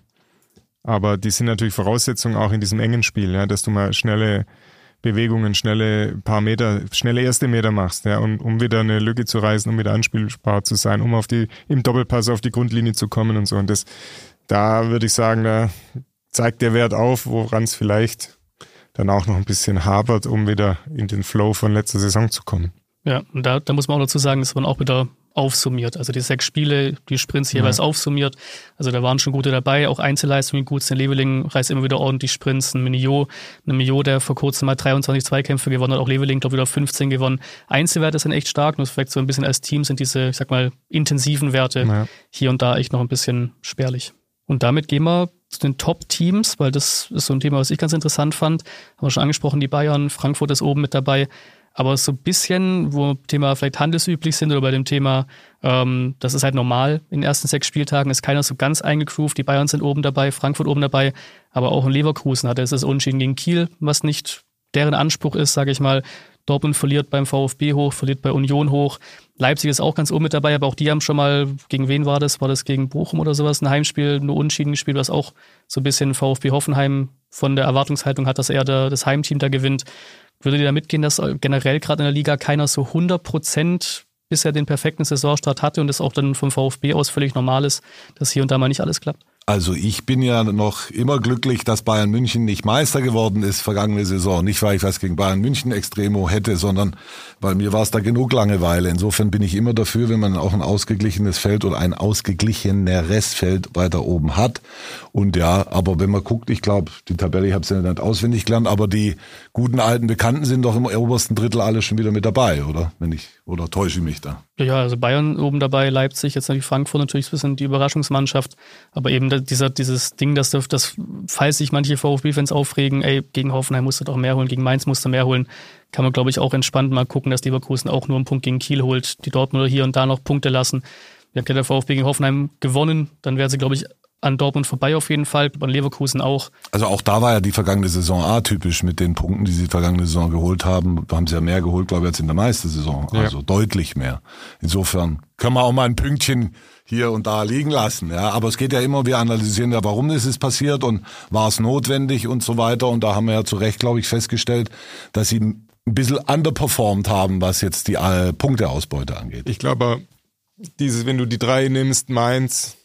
aber die sind natürlich Voraussetzungen auch in diesem engen Spiel, ja, dass du mal schnelle Bewegungen, schnelle paar Meter, schnelle erste Meter machst, ja, und um wieder eine Lücke zu reißen, um wieder anspielbar zu sein, um im Doppelpass auf die Grundlinie zu kommen und so. Und da würde ich sagen, da zeigt der Wert auf, woran es vielleicht dann auch noch ein bisschen hapert, um wieder in den Flow von letzter Saison zu kommen. Ja, und da muss man auch dazu sagen, dass man auch wieder aufsummiert. Also die 6 Spiele, die Sprints jeweils aufsummiert. Also da waren schon gute dabei, auch Einzelleistungen gut. Ein Leveling reißt immer wieder ordentlich Sprints. Ein Mignolet, der vor kurzem mal 23 Zweikämpfe gewonnen hat, auch Leveling, glaube ich, wieder 15 gewonnen. Einzelwerte sind echt stark, nur vielleicht so ein bisschen als Team sind diese, ich sag mal, intensiven Werte hier und da echt noch ein bisschen spärlich. Und damit gehen wir zu den Top-Teams, weil das ist so ein Thema, was ich ganz interessant fand. Haben wir schon angesprochen, die Bayern, Frankfurt ist oben mit dabei. Aber so ein bisschen, wo Thema vielleicht handelsüblich sind oder bei dem Thema, das ist halt normal, in den ersten 6 Spieltagen ist keiner so ganz eingegroovt. Die Bayern sind oben dabei, Frankfurt oben dabei, aber auch in Leverkusen hatte es das Unentschieden gegen Kiel, was nicht deren Anspruch ist, sage ich mal. Dortmund verliert beim VfB hoch, verliert bei Union hoch. Leipzig ist auch ganz oben mit dabei, aber auch die haben schon mal, gegen wen war das? War das gegen Bochum oder sowas? Ein Heimspiel, nur Unentschieden gespielt, was auch so ein bisschen VfB Hoffenheim von der Erwartungshaltung hat, dass er das Heimteam da gewinnt. Würde dir da mitgehen, dass generell gerade in der Liga keiner so 100% bisher den perfekten Saisonstart hatte und es auch dann vom VfB aus völlig normal ist, dass hier und da mal nicht alles klappt? Also ich bin ja noch immer glücklich, dass Bayern München nicht Meister geworden ist vergangene Saison. Nicht, weil ich was gegen Bayern München Extremo hätte, sondern weil mir war es da genug Langeweile. Insofern bin ich immer dafür, wenn man auch ein ausgeglichenes Feld oder ein ausgeglicheneres Feld weiter oben hat. Und ja, aber wenn man guckt, ich glaube, die Tabelle, ich habe sie ja nicht auswendig gelernt, aber die guten alten Bekannten sind doch im obersten Drittel alle schon wieder mit dabei, oder? Oder täusche ich mich da? Ja, also Bayern oben dabei, Leipzig, jetzt natürlich Frankfurt natürlich ein bisschen die Überraschungsmannschaft, aber eben dieses Ding, dass falls sich manche VfB-Fans aufregen, gegen Hoffenheim musst du doch mehr holen, gegen Mainz musst du mehr holen, kann man, glaube ich, auch entspannt mal gucken, dass Leverkusen auch nur einen Punkt gegen Kiel holt, die Dortmunder hier und da noch Punkte lassen. Hätte der VfB gegen Hoffenheim gewonnen, dann wäre sie, glaube ich, an Dortmund vorbei auf jeden Fall, an Leverkusen auch. Also auch da war ja die vergangene Saison atypisch mit den Punkten, die sie vergangene Saison geholt haben. Da haben sie ja mehr geholt, glaube ich, als in der Meistersaison. Also deutlich mehr. Insofern können wir auch mal ein Pünktchen hier und da liegen lassen. Ja, aber es geht ja immer, wir analysieren ja, warum ist es passiert und war es notwendig und so weiter. Und da haben wir ja zu Recht, glaube ich, festgestellt, dass sie ein bisschen underperformed haben, was jetzt die Punkteausbeute angeht. Ich glaube, wenn du die 3 nimmst, Mainz,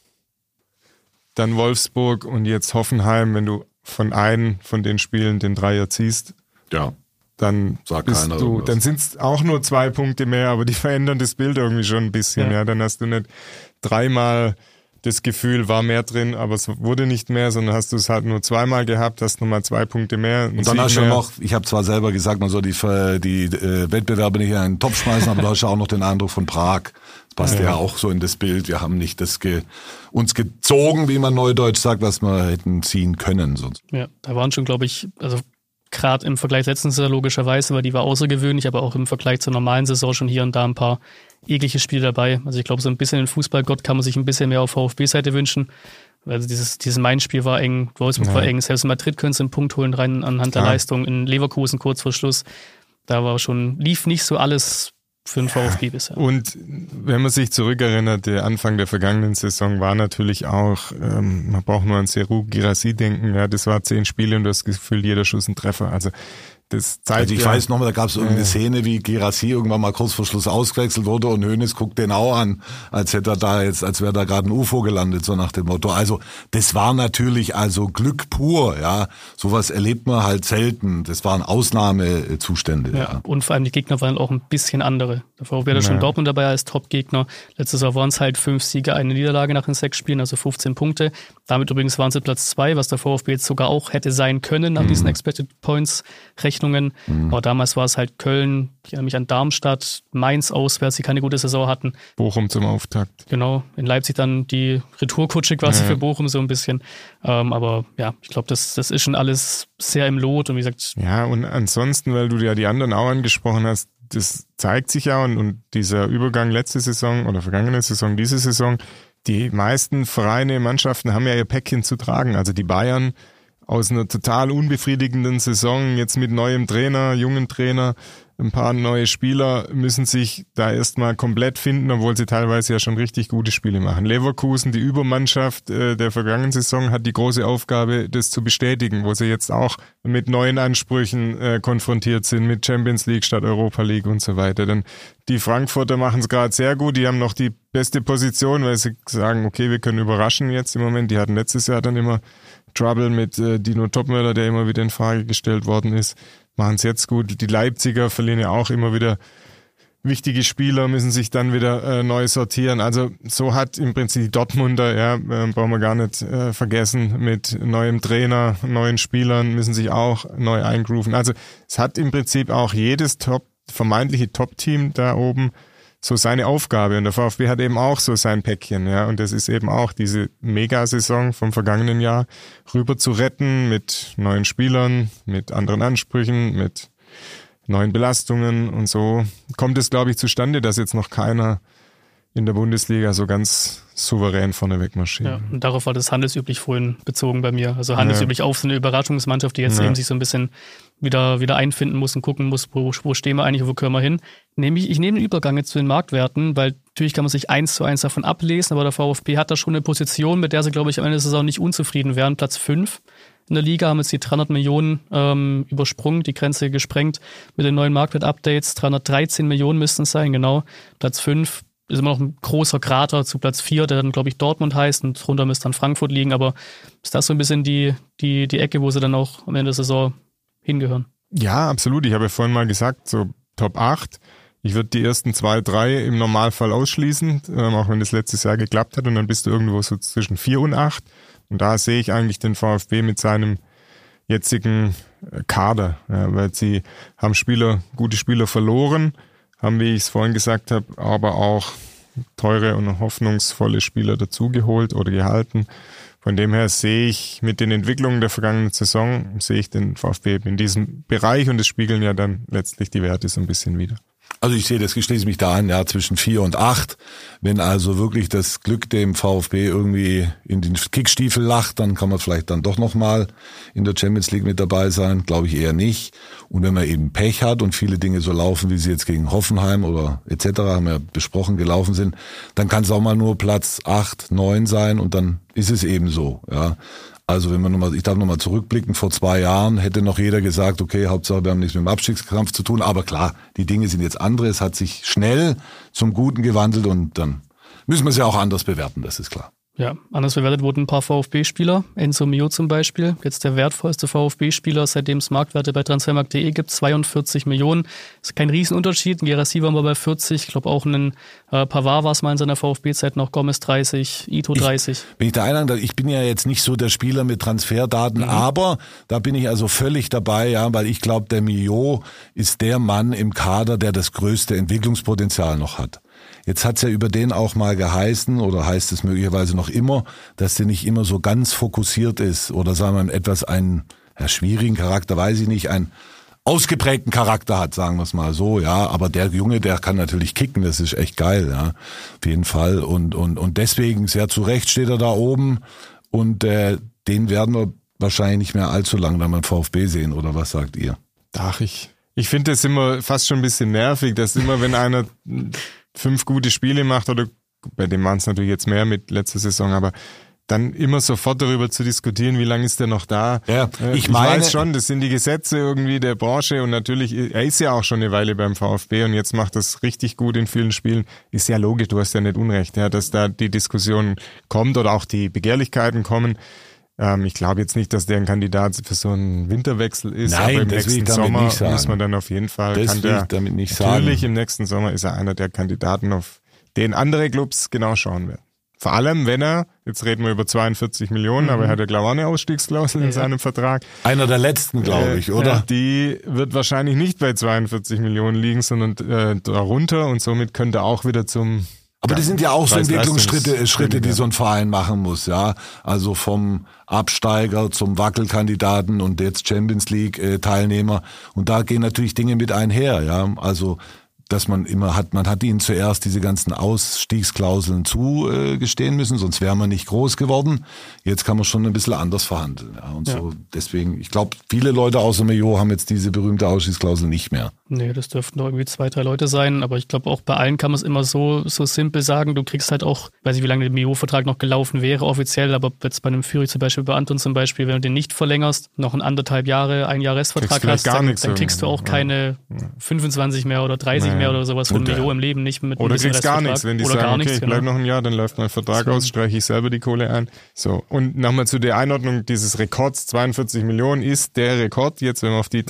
dann Wolfsburg und jetzt Hoffenheim, wenn du von einem von den Spielen den Dreier ziehst, dann dann sind es auch nur 2 Punkte mehr, aber die verändern das Bild irgendwie schon ein bisschen. Ja, dann hast du nicht 3-mal das Gefühl, war mehr drin, aber es wurde nicht mehr, sondern hast du es halt nur 2-mal gehabt, hast nochmal 2 Punkte mehr. Und dann hast du noch, ich habe zwar selber gesagt, man soll die Wettbewerbe nicht in einen Topf schmeißen, aber du hast ja auch noch den Eindruck von Prag. Das passt ja auch so in das Bild. Wir haben nicht uns gezogen, wie man neudeutsch sagt, was wir hätten ziehen können. Sonst. Ja, da waren schon, glaube ich, also gerade im Vergleich zur letzten Saison logischerweise, weil die war außergewöhnlich, aber auch im Vergleich zur normalen Saison schon hier und da ein paar eklige Spiele dabei. Also ich glaube, so ein bisschen den Fußballgott kann man sich ein bisschen mehr auf VfB-Seite wünschen. Also dieses Main-Spiel war eng, Wolfsburg war eng, selbst in Madrid können sie einen Punkt holen rein anhand der Leistung. In Leverkusen kurz vor Schluss, lief nicht so alles für den VfB bisher. Und wenn man sich zurückerinnert, der Anfang der vergangenen Saison war natürlich auch, man braucht nur an Serhou Guirassy denken, ja, das war 10 Spiele und du hast das Gefühl, jeder Schuss ein Treffer. Also das zeigt ich weiß noch mal, da gab es irgendeine Szene, wie Guirassy irgendwann mal kurz vor Schluss ausgewechselt wurde und Hoeneß guckt den auch an, als wäre da gerade ein UFO gelandet, so nach dem Motto. Also das war natürlich Glück pur, ja. Sowas erlebt man halt selten. Das waren Ausnahmezustände. Ja. Und vor allem die Gegner waren auch ein bisschen andere. Der VfB hatte schon Dortmund dabei als Top-Gegner. Letztes Jahr waren es halt 5 Siege, 1 Niederlage nach den 6 Spielen, also 15 Punkte. Damit übrigens waren sie Platz 2, was der VfB jetzt sogar auch hätte sein können nach diesen Expected Points Rechnungen. Aber damals war es halt Köln, ich erinnere mich an Darmstadt, Mainz auswärts, die keine gute Saison hatten. Bochum zum Auftakt. Genau, in Leipzig dann die Retourkutsche quasi für Bochum so ein bisschen. Aber ja, ich glaube, das ist schon alles sehr im Lot und wie gesagt. Ja, und ansonsten, weil du ja die anderen auch angesprochen hast, das zeigt sich ja und dieser Übergang letzte Saison oder vergangene Saison, diese Saison, die meisten Vereine, Mannschaften haben ja ihr Päckchen zu tragen. Also die Bayern aus einer total unbefriedigenden Saison, jetzt mit neuem Trainer, jungen Trainer, ein paar neue Spieler müssen sich da erstmal komplett finden, obwohl sie teilweise ja schon richtig gute Spiele machen. Leverkusen, die Übermannschaft der vergangenen Saison, hat die große Aufgabe, das zu bestätigen, wo sie jetzt auch mit neuen Ansprüchen konfrontiert sind, mit Champions League statt Europa League und so weiter. Dann die Frankfurter machen es gerade sehr gut, die haben noch die beste Position, weil sie sagen, okay, wir können überraschen jetzt im Moment. Die hatten letztes Jahr dann immer Trouble mit Dino Topmöller, der immer wieder in Frage gestellt worden ist. Machen es jetzt gut. Die Leipziger verlieren ja auch immer wieder wichtige Spieler, müssen sich dann wieder neu sortieren. Also so hat im Prinzip die Dortmunder, brauchen wir gar nicht vergessen, mit neuem Trainer, neuen Spielern, müssen sich auch neu eingrooven. Also es hat im Prinzip auch jedes vermeintliche Top-Team da oben so seine Aufgabe. Und der VfB hat eben auch so sein Päckchen, ja. Und das ist eben auch diese Megasaison vom vergangenen Jahr rüber zu retten mit neuen Spielern, mit anderen Ansprüchen, mit neuen Belastungen. Und so kommt es, glaube ich, zustande, dass jetzt noch keiner in der Bundesliga so ganz souverän vorneweg marschiert. Ja, und darauf war das handelsüblich vorhin bezogen bei mir. Also handelsüblich auf so eine Überraschungsmannschaft, die jetzt eben sich so ein bisschen wieder einfinden muss und gucken muss, wo stehen wir eigentlich, wo können wir hin. Ich nehme den Übergang jetzt zu den Marktwerten, weil natürlich kann man sich 1:1 davon ablesen, aber der VfB hat da schon eine Position, mit der sie, glaube ich, am Ende der Saison nicht unzufrieden wären. Platz 5 in der Liga, haben jetzt die 300 Millionen übersprungen, die Grenze gesprengt mit den neuen Marktwert-Updates. 313 Millionen müssten es sein, genau. Platz 5 ist immer noch ein großer Krater zu Platz 4, der dann, glaube ich, Dortmund heißt und drunter müsste dann Frankfurt liegen, aber ist das so ein bisschen die Ecke, wo sie dann auch am Ende der Saison hingehören? Ja, absolut. Ich habe ja vorhin mal gesagt, so Top 8. Ich würde die ersten 2, 3 im Normalfall ausschließen, auch wenn das letztes Jahr geklappt hat und dann bist du irgendwo so zwischen 4 und 8. Und da sehe ich eigentlich den VfB mit seinem jetzigen Kader, weil sie haben gute Spieler verloren, haben, wie ich es vorhin gesagt habe, aber auch teure und hoffnungsvolle Spieler dazugeholt oder gehalten. Von dem her sehe ich mit den Entwicklungen der vergangenen Saison, sehe ich den VfB in diesem Bereich und es spiegeln ja dann letztlich die Werte so ein bisschen wieder. Also ich sehe, das schließe mich da an, ja, zwischen 4 und 8. Wenn also wirklich das Glück dem VfB irgendwie in den Kickstiefel lacht, dann kann man vielleicht dann doch nochmal in der Champions League mit dabei sein. Glaube ich eher nicht. Und wenn man eben Pech hat und viele Dinge so laufen, wie sie jetzt gegen Hoffenheim oder etc., haben wir besprochen, gelaufen sind, dann kann es auch mal nur Platz 8, 9 sein und dann ist es eben so, ja. Also wenn man ich darf nochmal zurückblicken, vor 2 Jahren hätte noch jeder gesagt, okay, Hauptsache wir haben nichts mit dem Abstiegskampf zu tun, aber klar, die Dinge sind jetzt andere, es hat sich schnell zum Guten gewandelt und dann müssen wir es ja auch anders bewerten, das ist klar. Ja, anders bewertet wurden ein paar VfB-Spieler, Enzo Mio zum Beispiel, jetzt der wertvollste VfB-Spieler, seitdem es Marktwerte bei Transfermarkt.de gibt, 42 Millionen. Das ist kein Riesenunterschied, ein Gerassi war mal bei 40, ich glaube auch ein Pavard war es mal in seiner VfB-Zeit noch, Gomez 30, Ito 30. Bin ich der Einladung, ich bin ja jetzt nicht so der Spieler mit Transferdaten, aber da bin ich also völlig dabei, ja, weil ich glaube, der Mio ist der Mann im Kader, der das größte Entwicklungspotenzial noch hat. Jetzt hat's ja über den auch mal geheißen, oder heißt es möglicherweise noch immer, dass der nicht immer so ganz fokussiert ist, oder sagen wir etwas einen schwierigen Charakter, weiß ich nicht, einen ausgeprägten Charakter hat, sagen wir es mal so, ja, aber der Junge, der kann natürlich kicken, das ist echt geil, ja, auf jeden Fall, und deswegen, sehr zu Recht steht er da oben, und den werden wir wahrscheinlich nicht mehr allzu lange dann beim VfB sehen, oder was sagt ihr? Ach, ich finde das immer fast schon ein bisschen nervig, dass immer, wenn einer 5 gute Spiele macht, oder bei dem waren es natürlich jetzt mehr mit letzter Saison, aber dann immer sofort darüber zu diskutieren, wie lange ist der noch da. Ja, ich weiß schon, das sind die Gesetze irgendwie der Branche und natürlich, er ist ja auch schon eine Weile beim VfB und jetzt macht das richtig gut in vielen Spielen. Ist ja logisch, du hast ja nicht Unrecht, ja, dass da die Diskussion kommt oder auch die Begehrlichkeiten kommen. Ich glaube jetzt nicht, dass der ein Kandidat für so einen Winterwechsel ist, Nein, aber im nächsten Sommer muss man dann auf jeden Fall, natürlich im nächsten Sommer ist er einer der Kandidaten, auf den andere Clubs genau schauen werden. Vor allem, wenn er, jetzt reden wir über 42 Millionen, aber er hat ja glaube ich auch eine Ausstiegsklausel in seinem Vertrag. Einer der letzten, glaube ich, oder? Die wird wahrscheinlich nicht bei 42 Millionen liegen, sondern darunter und somit könnte er auch wieder zum... Aber die sind ja auch so Entwicklungsschritte, die so ein Verein machen muss, ja. Also vom Absteiger zum Wackelkandidaten und jetzt Champions League Teilnehmer. Und da gehen natürlich Dinge mit einher, ja. Also, dass man hat ihnen zuerst diese ganzen Ausstiegsklauseln zugestehen müssen, sonst wäre man nicht groß geworden. Jetzt kann man schon ein bisschen anders verhandeln, ja. Und so, deswegen, ich glaube, viele Leute außer Mayo haben jetzt diese berühmte Ausstiegsklausel nicht mehr. Nee, das dürften doch irgendwie 2, 3 Leute sein, aber ich glaube auch bei allen kann man es immer so simpel sagen, du kriegst halt auch, weiß nicht wie lange der Mio-Vertrag noch gelaufen wäre offiziell, aber jetzt bei einem Führig zum Beispiel, bei Anton zum Beispiel, wenn du den nicht verlängerst, noch 1,5 Jahre, 1 Jahr Restvertrag hast, dann kriegst du auch keine 25 mehr oder 30 mehr oder sowas von Mio im Leben nicht mit oder kriegst gar nichts, wenn die sagen, okay, ich bleib noch ein Jahr, dann läuft mein Vertrag aus, streiche ich selber die Kohle ein. So, und nochmal zu der Einordnung dieses Rekords, 42 Millionen ist der Rekord, jetzt wenn man auf die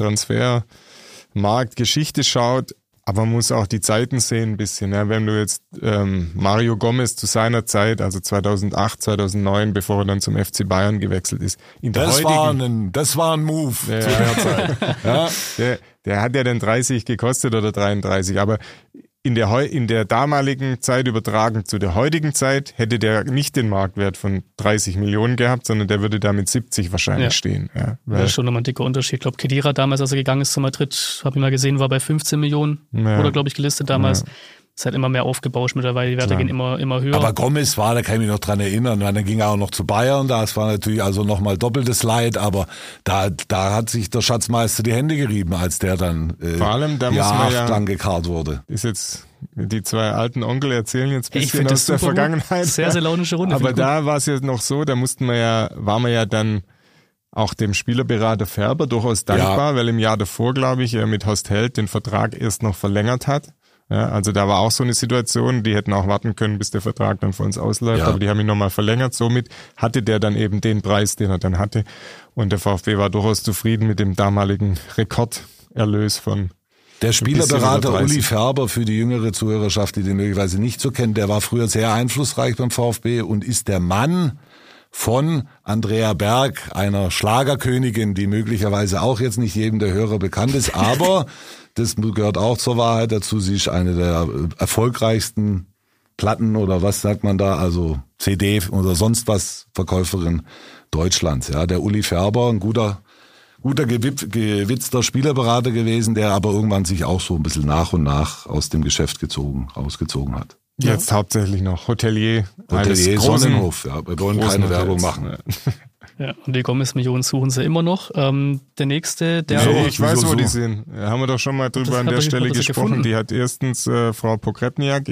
Transfermarktgeschichte schaut, aber man muss auch die Zeiten sehen ein bisschen. Ja. Wenn du jetzt Mario Gomez zu seiner Zeit, also 2008, 2009, bevor er dann zum FC Bayern gewechselt ist. Das war ein Move zu der Zeit. Ja. Der hat ja dann 30 gekostet oder 33, aber in der damaligen Zeit übertragen zu der heutigen Zeit hätte der nicht den Marktwert von 30 Millionen gehabt, sondern der würde da mit 70 wahrscheinlich stehen. Ja, das ist schon nochmal ein dicker Unterschied. Ich glaube, Khedira damals, als er gegangen ist zu Madrid, habe ich mal gesehen, war bei 15 Millionen oder glaube ich gelistet damals. Ja. Es hat immer mehr aufgebauscht mittlerweile, die Werte gehen immer höher. Aber Gomez da kann ich mich noch dran erinnern, dann ging er auch noch zu Bayern, das war natürlich also nochmal doppeltes Leid, aber da hat sich der Schatzmeister die Hände gerieben, als der dann vor allem, da lang gekarrt wurde. Ist jetzt, die 2 alten Onkel erzählen jetzt ein bisschen aus der Vergangenheit. Sehr, sehr launische Runde. Aber da war es jetzt noch so, da war man ja dann auch dem Spielerberater Färber durchaus dankbar, weil im Jahr davor, glaube ich, er mit Horst Held den Vertrag erst noch verlängert hat. Ja, also da war auch so eine Situation, die hätten auch warten können, bis der Vertrag dann für uns ausläuft, aber die haben ihn nochmal verlängert. Somit hatte der dann eben den Preis, den er dann hatte. Und der VfB war durchaus zufrieden mit dem damaligen Rekorderlös von der Spielerberater Uli Färber, für die jüngere Zuhörerschaft, die den möglicherweise nicht so kennt, der war früher sehr einflussreich beim VfB und ist der Mann von Andrea Berg, einer Schlagerkönigin, die möglicherweise auch jetzt nicht jedem der Hörer bekannt ist, aber das gehört auch zur Wahrheit dazu. Sie ist eine der erfolgreichsten Platten oder was sagt man da, also CD oder sonst was Verkäuferin Deutschlands. Ja, der Uli Färber, ein guter gewitzter Spielerberater gewesen, der aber irgendwann sich auch so ein bisschen nach und nach aus dem Geschäft ausgezogen hat. Jetzt hauptsächlich noch Hotelier Sonnenhof. Ja, wir wollen keine Werbung machen. Ja, und die Gomez-Millionen suchen sie immer noch. Der nächste, ich weiß, wo die sind. Haben wir doch schon mal drüber an der Stelle gesprochen. Die hat erstens Frau Pokretniak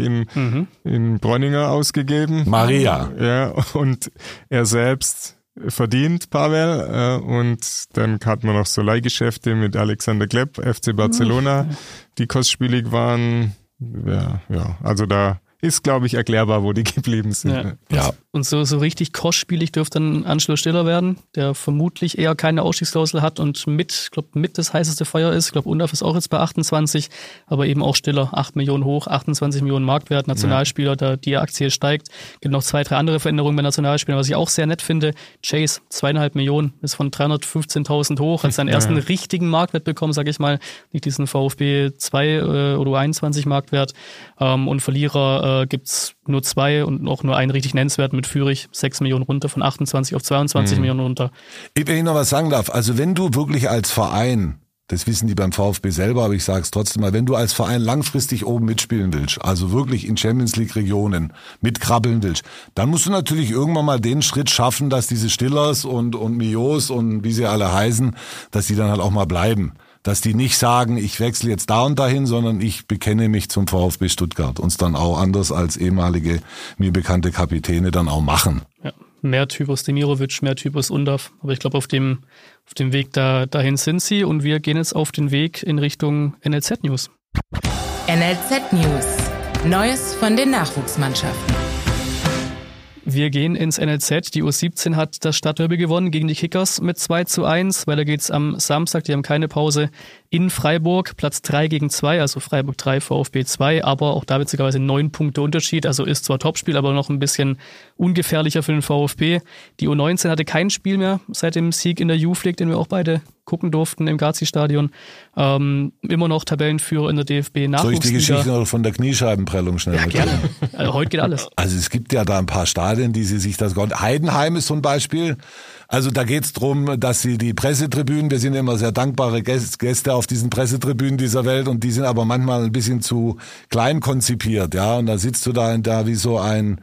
in Bräuninger ausgegeben. Maria. Ja, und er selbst verdient, Pavel. Und dann hat man noch so Leihgeschäfte mit Alexander Klepp, FC Barcelona, die kostspielig waren. Ja, also da ist, glaube ich, erklärbar, wo die geblieben sind. Ja. Und so richtig kostspielig dürfte dann Angelo Stiller werden, der vermutlich eher keine Ausstiegsklausel hat und mit das heißeste Feuer ist. Ich glaube, Undav ist auch jetzt bei 28, aber eben auch Stiller, 8 Millionen hoch, 28 Millionen Marktwert, Nationalspieler, die Aktie steigt. Gibt noch 2, 3 andere Veränderungen bei Nationalspielern, was ich auch sehr nett finde. Chase, 2,5 Millionen, ist von 315.000 hoch, hat seinen ersten richtigen Marktwert bekommen, sage ich mal, nicht diesen VfB 2 oder 21 Marktwert. Und Verlierer gibt's nur 2 und auch nur einen richtig nennenswerten mit Führig, 6 Millionen runter, von 28 auf 22 Millionen runter. Wenn ich noch was sagen darf, also wenn du wirklich als Verein, das wissen die beim VfB selber, aber ich sage es trotzdem mal, wenn du als Verein langfristig oben mitspielen willst, also wirklich in Champions League Regionen mitkrabbeln willst, dann musst du natürlich irgendwann mal den Schritt schaffen, dass diese Stillers und Mios und wie sie alle heißen, dass die dann halt auch mal bleiben. Dass die nicht sagen, ich wechsle jetzt da und dahin, sondern ich bekenne mich zum VfB Stuttgart und es dann auch anders als ehemalige, mir bekannte Kapitäne dann auch machen. Ja, mehr Typus Demirovic, mehr Typus Undav. Aber ich glaube, auf dem Weg dahin sind sie und wir gehen jetzt auf den Weg in Richtung NLZ News. NLZ News. Neues von den Nachwuchsmannschaften. Wir gehen ins NLZ. Die U17 hat das Stadtderby gewonnen gegen die Kickers mit 2:1. Weiter geht's am Samstag, die haben keine Pause, in Freiburg. Platz 3 gegen 2, also Freiburg 3, VfB 2, aber auch da witzigerweise 9 Punkte Unterschied. Also ist zwar Topspiel, aber noch ein bisschen ungefährlicher für den VfB. Die U19 hatte kein Spiel mehr seit dem Sieg in der Youth League, den wir auch beide gucken durften im Gazi-Stadion. Immer noch Tabellenführer in der DFB-Nachwuchsliga. Soll ich die Geschichte noch von der Kniescheibenprellung schnell erzählen? Ja, gerne. Also heute geht alles. Also es gibt ja da ein paar Stadien, die sie sich das... Heidenheim ist so ein Beispiel. Also da geht's drum, dass sie die Pressetribünen, wir sind immer sehr dankbare Gäste auf diesen Pressetribünen dieser Welt und die sind aber manchmal ein bisschen zu klein konzipiert, ja. Und da sitzt du da wie so ein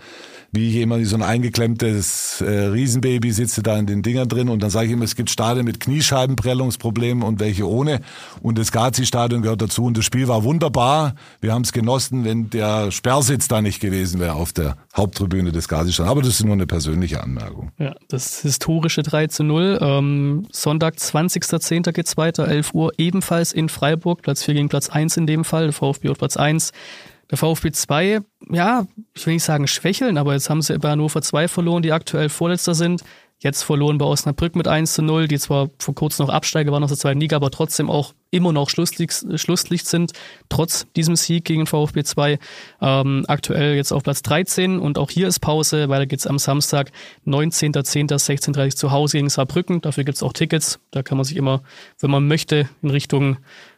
eingeklemmtes Riesenbaby sitzt du da in den Dingern drin und dann sage ich immer, es gibt Stadien mit Kniescheibenprellungsproblemen und welche ohne und das Gazi-Stadion gehört dazu und das Spiel war wunderbar. Wir haben es genossen, wenn der Sperrsitz da nicht gewesen wäre auf der Haupttribüne des Gazi-Stadions. Aber das ist nur eine persönliche Anmerkung. Ja, das historische 3:0. Sonntag, 20.10. geht's weiter, 11 Uhr, ebenfalls in Freiburg. Platz 4 gegen Platz 1 in dem Fall. Der VfB auf Platz 1. Der VfB 2, ja, ich will nicht sagen schwächeln, aber jetzt haben sie bei Hannover 2 verloren, die aktuell Vorletzter sind. Jetzt verloren bei Osnabrück mit 1:0, die zwar vor kurzem noch Absteiger waren aus der zweiten Liga, aber trotzdem auch immer noch Schlusslicht sind, trotz diesem Sieg gegen VfB 2. Aktuell jetzt auf Platz 13 und auch hier ist Pause. Weiter geht's am Samstag, 19.10. 16:30 zu Hause gegen Saarbrücken. Dafür gibt's auch Tickets. Da kann man sich immer, wenn man möchte, in Richtung,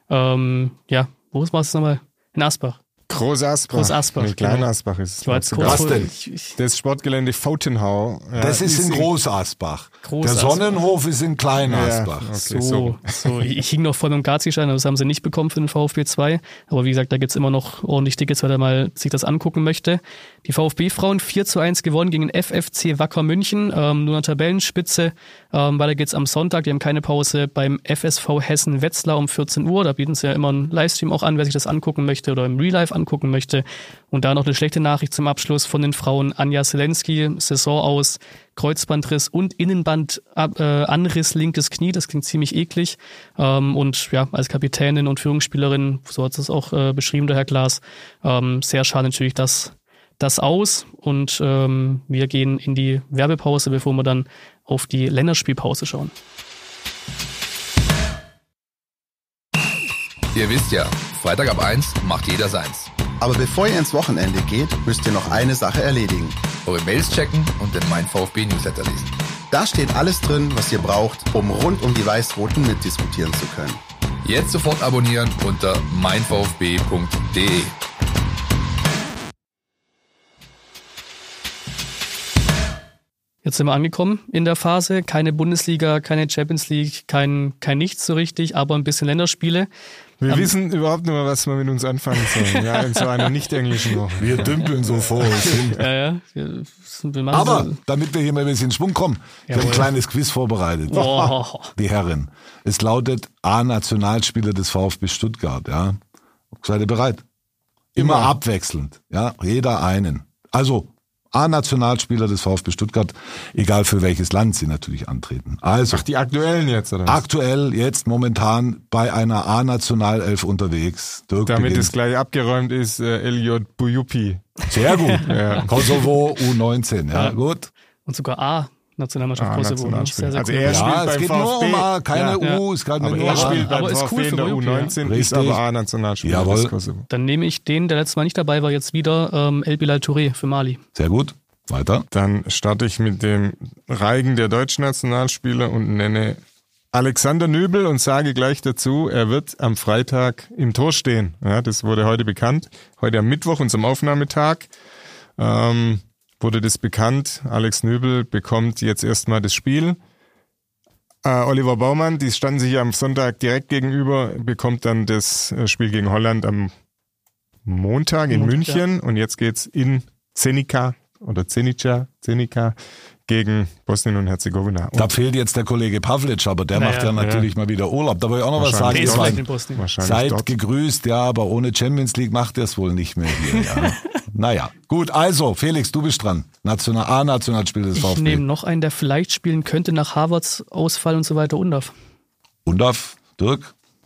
wo ist es nochmal? In Asbach. Groß Asbach. Nee, Klein Asbach ist es. Was denn? Das Sportgelände Fautenhau. Ja, das ist in Groß Asbach. Der Sonnenhof ist in Klein Asbach. Ja, okay, so. Ich hing noch vor dem Gazi-Stein, das haben sie nicht bekommen für den VfB 2. Aber wie gesagt, da gibt's immer noch ordentlich Tickets, wer da mal sich das angucken möchte. Die VfB-Frauen 4:1 gewonnen gegen den FFC Wacker München. Nur eine Tabellenspitze. Weiter geht's am Sonntag. Die haben keine Pause beim FSV Hessen Wetzlar um 14 Uhr. Da bieten sie ja immer einen Livestream auch an, wer sich das angucken möchte oder im Real Life angucken möchte. Und da noch eine schlechte Nachricht zum Abschluss von den Frauen. Anja Selensky, Saison aus, Kreuzbandriss und Innenbandanriss linkes Knie. Das klingt ziemlich eklig. Und ja, als Kapitänin und Führungsspielerin, so hat es auch beschrieben, der Herr Klaas, sehr schade natürlich, das aus. Und wir gehen in die Werbepause, bevor wir dann auf die Länderspielpause schauen. Ihr wisst ja, Freitag ab 1 macht jeder seins. Aber bevor ihr ins Wochenende geht, müsst ihr noch eine Sache erledigen. Eure Mails checken und den Mein VfB Newsletter lesen. Da steht alles drin, was ihr braucht, um rund um die Weiß-Roten mitdiskutieren zu können. Jetzt sofort abonnieren unter meinvfb.de. Jetzt sind wir angekommen in der Phase. Keine Bundesliga, keine Champions League, kein Nichts so richtig, aber ein bisschen Länderspiele. Wir wissen überhaupt nicht mehr, was wir mit uns anfangen sollen. Ja, in so einer nicht-englischen Woche. Wir dümpeln so vor uns hin. Ja. Aber damit wir hier mal ein bisschen in Schwung kommen, ich habe ein kleines Quiz vorbereitet. Oh. Die Herren. Es lautet A-Nationalspieler des VfB Stuttgart. Ja, seid ihr bereit? Immer abwechselnd. Ja, jeder einen. Also A-Nationalspieler des VfB Stuttgart, egal für welches Land sie natürlich antreten. Also, ach, die aktuellen jetzt, oder? Aktuell, jetzt, momentan bei einer A-Nationalelf unterwegs. Dirk damit beginnt. Es gleich abgeräumt ist, Elliot Bujupi. Sehr gut. Ja. Kosovo U19, ja, gut. Und sogar A-Nationalmannschaft Kosovo. Sehr, sehr also er spielt beim es geht VfB. Nur um A, keine U, es geht aber nur er spielt beim aber VfB cool in der U19, ja. Ist aber A-Nationalspieler des Kosovo. Dann nehme ich den, der letztes Mal nicht dabei war, jetzt wieder El Bilal Touré für Mali. Sehr gut. Weiter. Dann starte ich mit dem Reigen der deutschen Nationalspieler und nenne Alexander Nübel und sage gleich dazu, er wird am Freitag im Tor stehen. Ja, das wurde heute bekannt. Heute am Mittwoch, unserem Aufnahmetag, wurde das bekannt. Alex Nübel bekommt jetzt erstmal das Spiel. Oliver Baumann, die standen sich am Sonntag direkt gegenüber, bekommt dann das Spiel gegen Holland am Montag in München. Und jetzt geht's in Zenica gegen Bosnien und Herzegowina. Da fehlt jetzt der Kollege Pavlic, aber der macht ja natürlich mal wieder Urlaub. Da wollte ich auch noch was sagen. Seid gegrüßt, ja, aber ohne Champions League macht er es wohl nicht mehr hier. Ja. Naja, gut, also Felix, du bist dran. Nationalspieler des VfB. Ich nehme noch einen, der vielleicht spielen könnte nach Harvards Ausfall und so weiter. Undav, Dirk?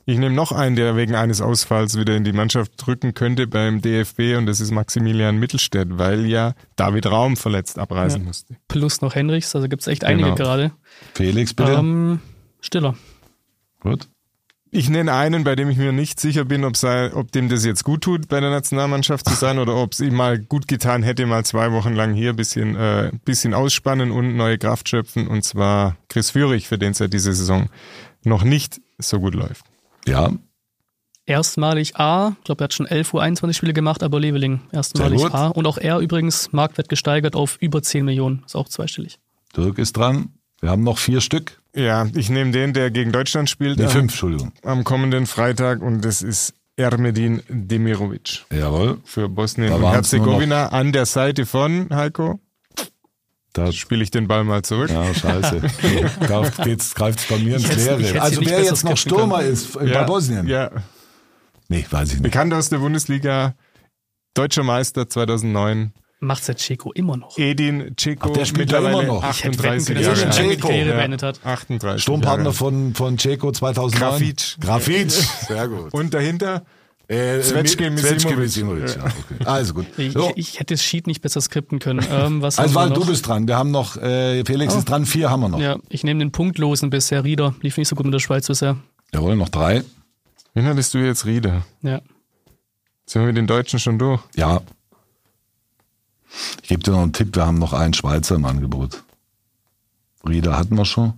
Ich nehme noch einen, der wegen eines Ausfalls wieder in die Mannschaft drücken könnte beim DFB, und das ist Maximilian Mittelstädt, weil ja David Raum verletzt abreisen musste. Plus noch Henrichs, also gibt es echt einige gerade. Felix, bitte. Stiller. Gut. Ich nenne einen, bei dem ich mir nicht sicher bin, ob dem das jetzt gut tut, bei der Nationalmannschaft zu sein, oder ob es ihm mal gut getan hätte, mal 2 Wochen lang hier ein bisschen ausspannen und neue Kraft schöpfen, und zwar Chris Führig, für den es ja diese Saison noch nicht so gut läuft. Ja. Erstmalig A, ich glaube, er hat schon 11 U21-Spiele gemacht, aber Leveling erstmalig A. Und auch er übrigens, Marktwert gesteigert auf über 10 Millionen, ist auch zweistellig. Dirk ist dran. Wir haben noch 4 Stück. Ja, ich nehme den, der gegen Deutschland spielt. 5, Entschuldigung. Am kommenden Freitag, und das ist Ermedin Demirovic. Jawohl. Für Bosnien und Herzegowina an der Seite von Heiko. Da spiele ich den Ball mal zurück. Ja, scheiße. Greift es bei mir ins Leere. Also wer jetzt noch Stürmer ist bei Bosnien? Ja. Nee, weiß ich nicht. Bekannt aus der Bundesliga, deutscher Meister 2009. Macht's der Dzeko immer noch? Edin Dzeko, der spielt ja immer noch. 38 Jahre alt. Dzeko. Karriere beendet hat. 38 Sturmpartner von Dzeko 2009. Grafic. Sehr gut. Und dahinter Zvezke Misimovic. Ja, okay. Also gut. Ich hätte das Sheet nicht besser skripten können. Du bist dran. Wir haben noch, Felix ist dran, 4 haben wir noch. Ja, ich nehme den Punktlosen bisher. Rieder lief nicht so gut mit der Schweiz bisher. Jawohl, noch 3. Wen hattest du jetzt, Rieder? Ja. Sind wir mit den Deutschen schon durch? Ja. Ich gebe dir noch einen Tipp, wir haben noch einen Schweizer im Angebot. Rieder hatten wir schon.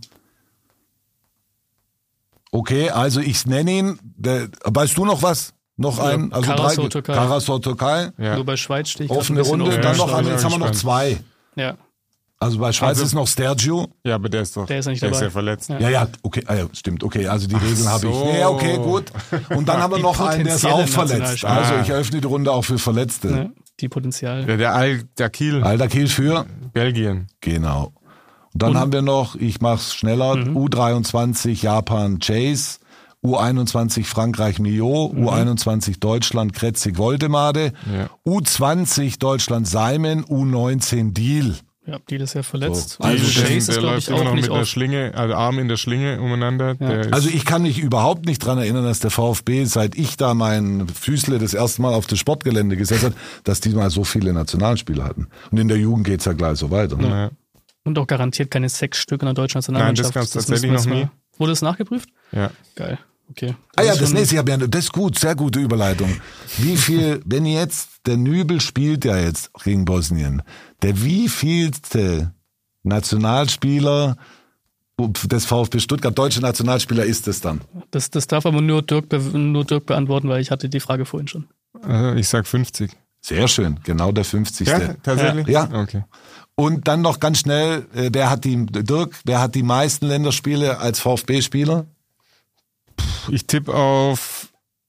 Okay, also ich nenne ihn. Weißt du noch was? Noch einen? Also Karasor Türkei. Ja. Nur bei Schweiz stehe ich offene Runde. Dann noch einen, jetzt haben wir noch 2. Ja. Also bei Schweiz ist noch Stergio. Ja, aber der ist ja nicht dabei. Der ist ja verletzt. Ja, okay, stimmt. Okay, also die Regeln habe ich. Ja, okay, gut. Und dann haben wir noch einen, der ist auch verletzt. Also ich eröffne die Runde auch für Verletzte. Ja, die Potenzial. Ja, der Al-Dakil. Al-Dakil für? Belgien. Genau. Und dann haben wir noch, ich mach's schneller, U23 Japan Chase, U21 Frankreich Mio, U21 Deutschland Kretzig Woldemade, U20 Deutschland Seimen, U19 Deal. Ja, Deal ist ja verletzt. So. Also der läuft immer noch mit der Schlinge, also Arm in der Schlinge umeinander. Ja. Also ich kann mich überhaupt nicht dran erinnern, dass der VfB, seit ich da mein Füßle das erste Mal auf das Sportgelände gesetzt hat, dass die mal so viele Nationalspieler hatten. Und in der Jugend geht's ja gleich so weiter. Ne? Ja. Und auch garantiert keine 6 Stück in der deutschen Nationalmannschaft. Nein, das gab's tatsächlich noch nie. Wurde das nachgeprüft? Ja. Geil. Okay. Das nächste, das ist gut, sehr gute Überleitung. Wie viel, wenn jetzt, der Nübel spielt ja jetzt gegen Bosnien, der wievielte Nationalspieler des VfB Stuttgart, deutsche Nationalspieler ist es dann? Das darf aber nur Dirk beantworten, weil ich hatte die Frage vorhin schon. Ich sag 50. Sehr schön, genau der 50. Ja, tatsächlich? Ja. Okay. Und dann noch ganz schnell, wer hat die meisten Länderspiele als VfB-Spieler? Ich tippe auf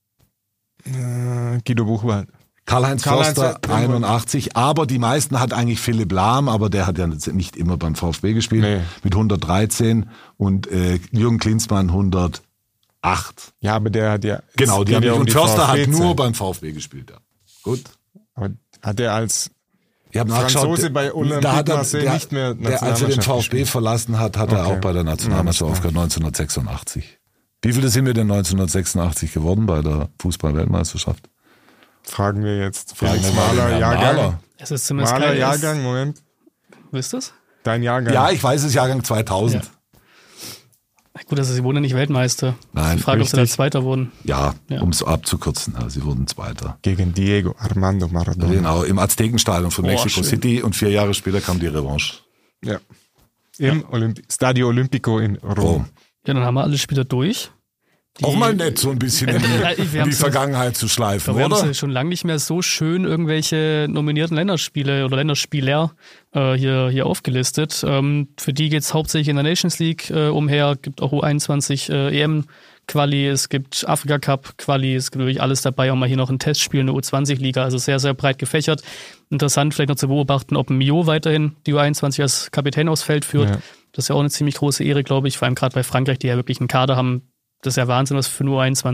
Guido Buchwald. Karl-Heinz Förster, 81, aber die meisten hat eigentlich Philipp Lahm, aber der hat ja nicht immer beim VfB gespielt, mit 113 und Jürgen Klinsmann 108. Ja, aber der hat ja... Genau, und Förster hat nur beim VfB gespielt, ja. Gut. Aber hat er als Franzose bei Olympique Marseille nicht mehr Nationalmannschaft als er den VfB gespielt verlassen hat, er auch bei der Nationalmannschaft aufgehört, 1986. Wie viele sind wir denn 1986 geworden bei der Fußball-Weltmeisterschaft? Fragen wir jetzt. Maler. Es ist zumindest Maler Jahrgang, Moment. Wisst ihr das? Dein Jahrgang? Ja, ich weiß es, Jahrgang 2000. Ja. Gut, also sie wurden nicht Weltmeister. Nein. Ich frage, ob sie da Zweiter wurden. Ja, um es abzukürzen, sie wurden Zweiter. Gegen Diego Armando Maradona. Genau, im Aztekenstadion von Mexico City und 4 Jahre später kam die Revanche. Ja. Im Stadio Olimpico in Rom. Ja, dann haben wir alle Spieler durch. Auch mal nett, so ein bisschen in die Vergangenheit zu schleifen, wir oder? Wir haben schon lange nicht mehr so schön irgendwelche nominierten Länderspiele oder Länderspieler hier aufgelistet. Für die geht's hauptsächlich in der Nations League umher. Gibt auch U21 EM-Quali, es gibt Afrika-Cup-Quali, es gibt wirklich alles dabei. Auch mal hier noch ein Testspiel in der U20-Liga, also sehr, sehr breit gefächert. Interessant vielleicht noch zu beobachten, ob Mio weiterhin die U21 als Kapitän aufs Feld führt. Ja. Das ist ja auch eine ziemlich große Ehre, glaube ich, vor allem gerade bei Frankreich, die ja wirklich einen Kader haben. Das ist ja Wahnsinn, was für nur 21.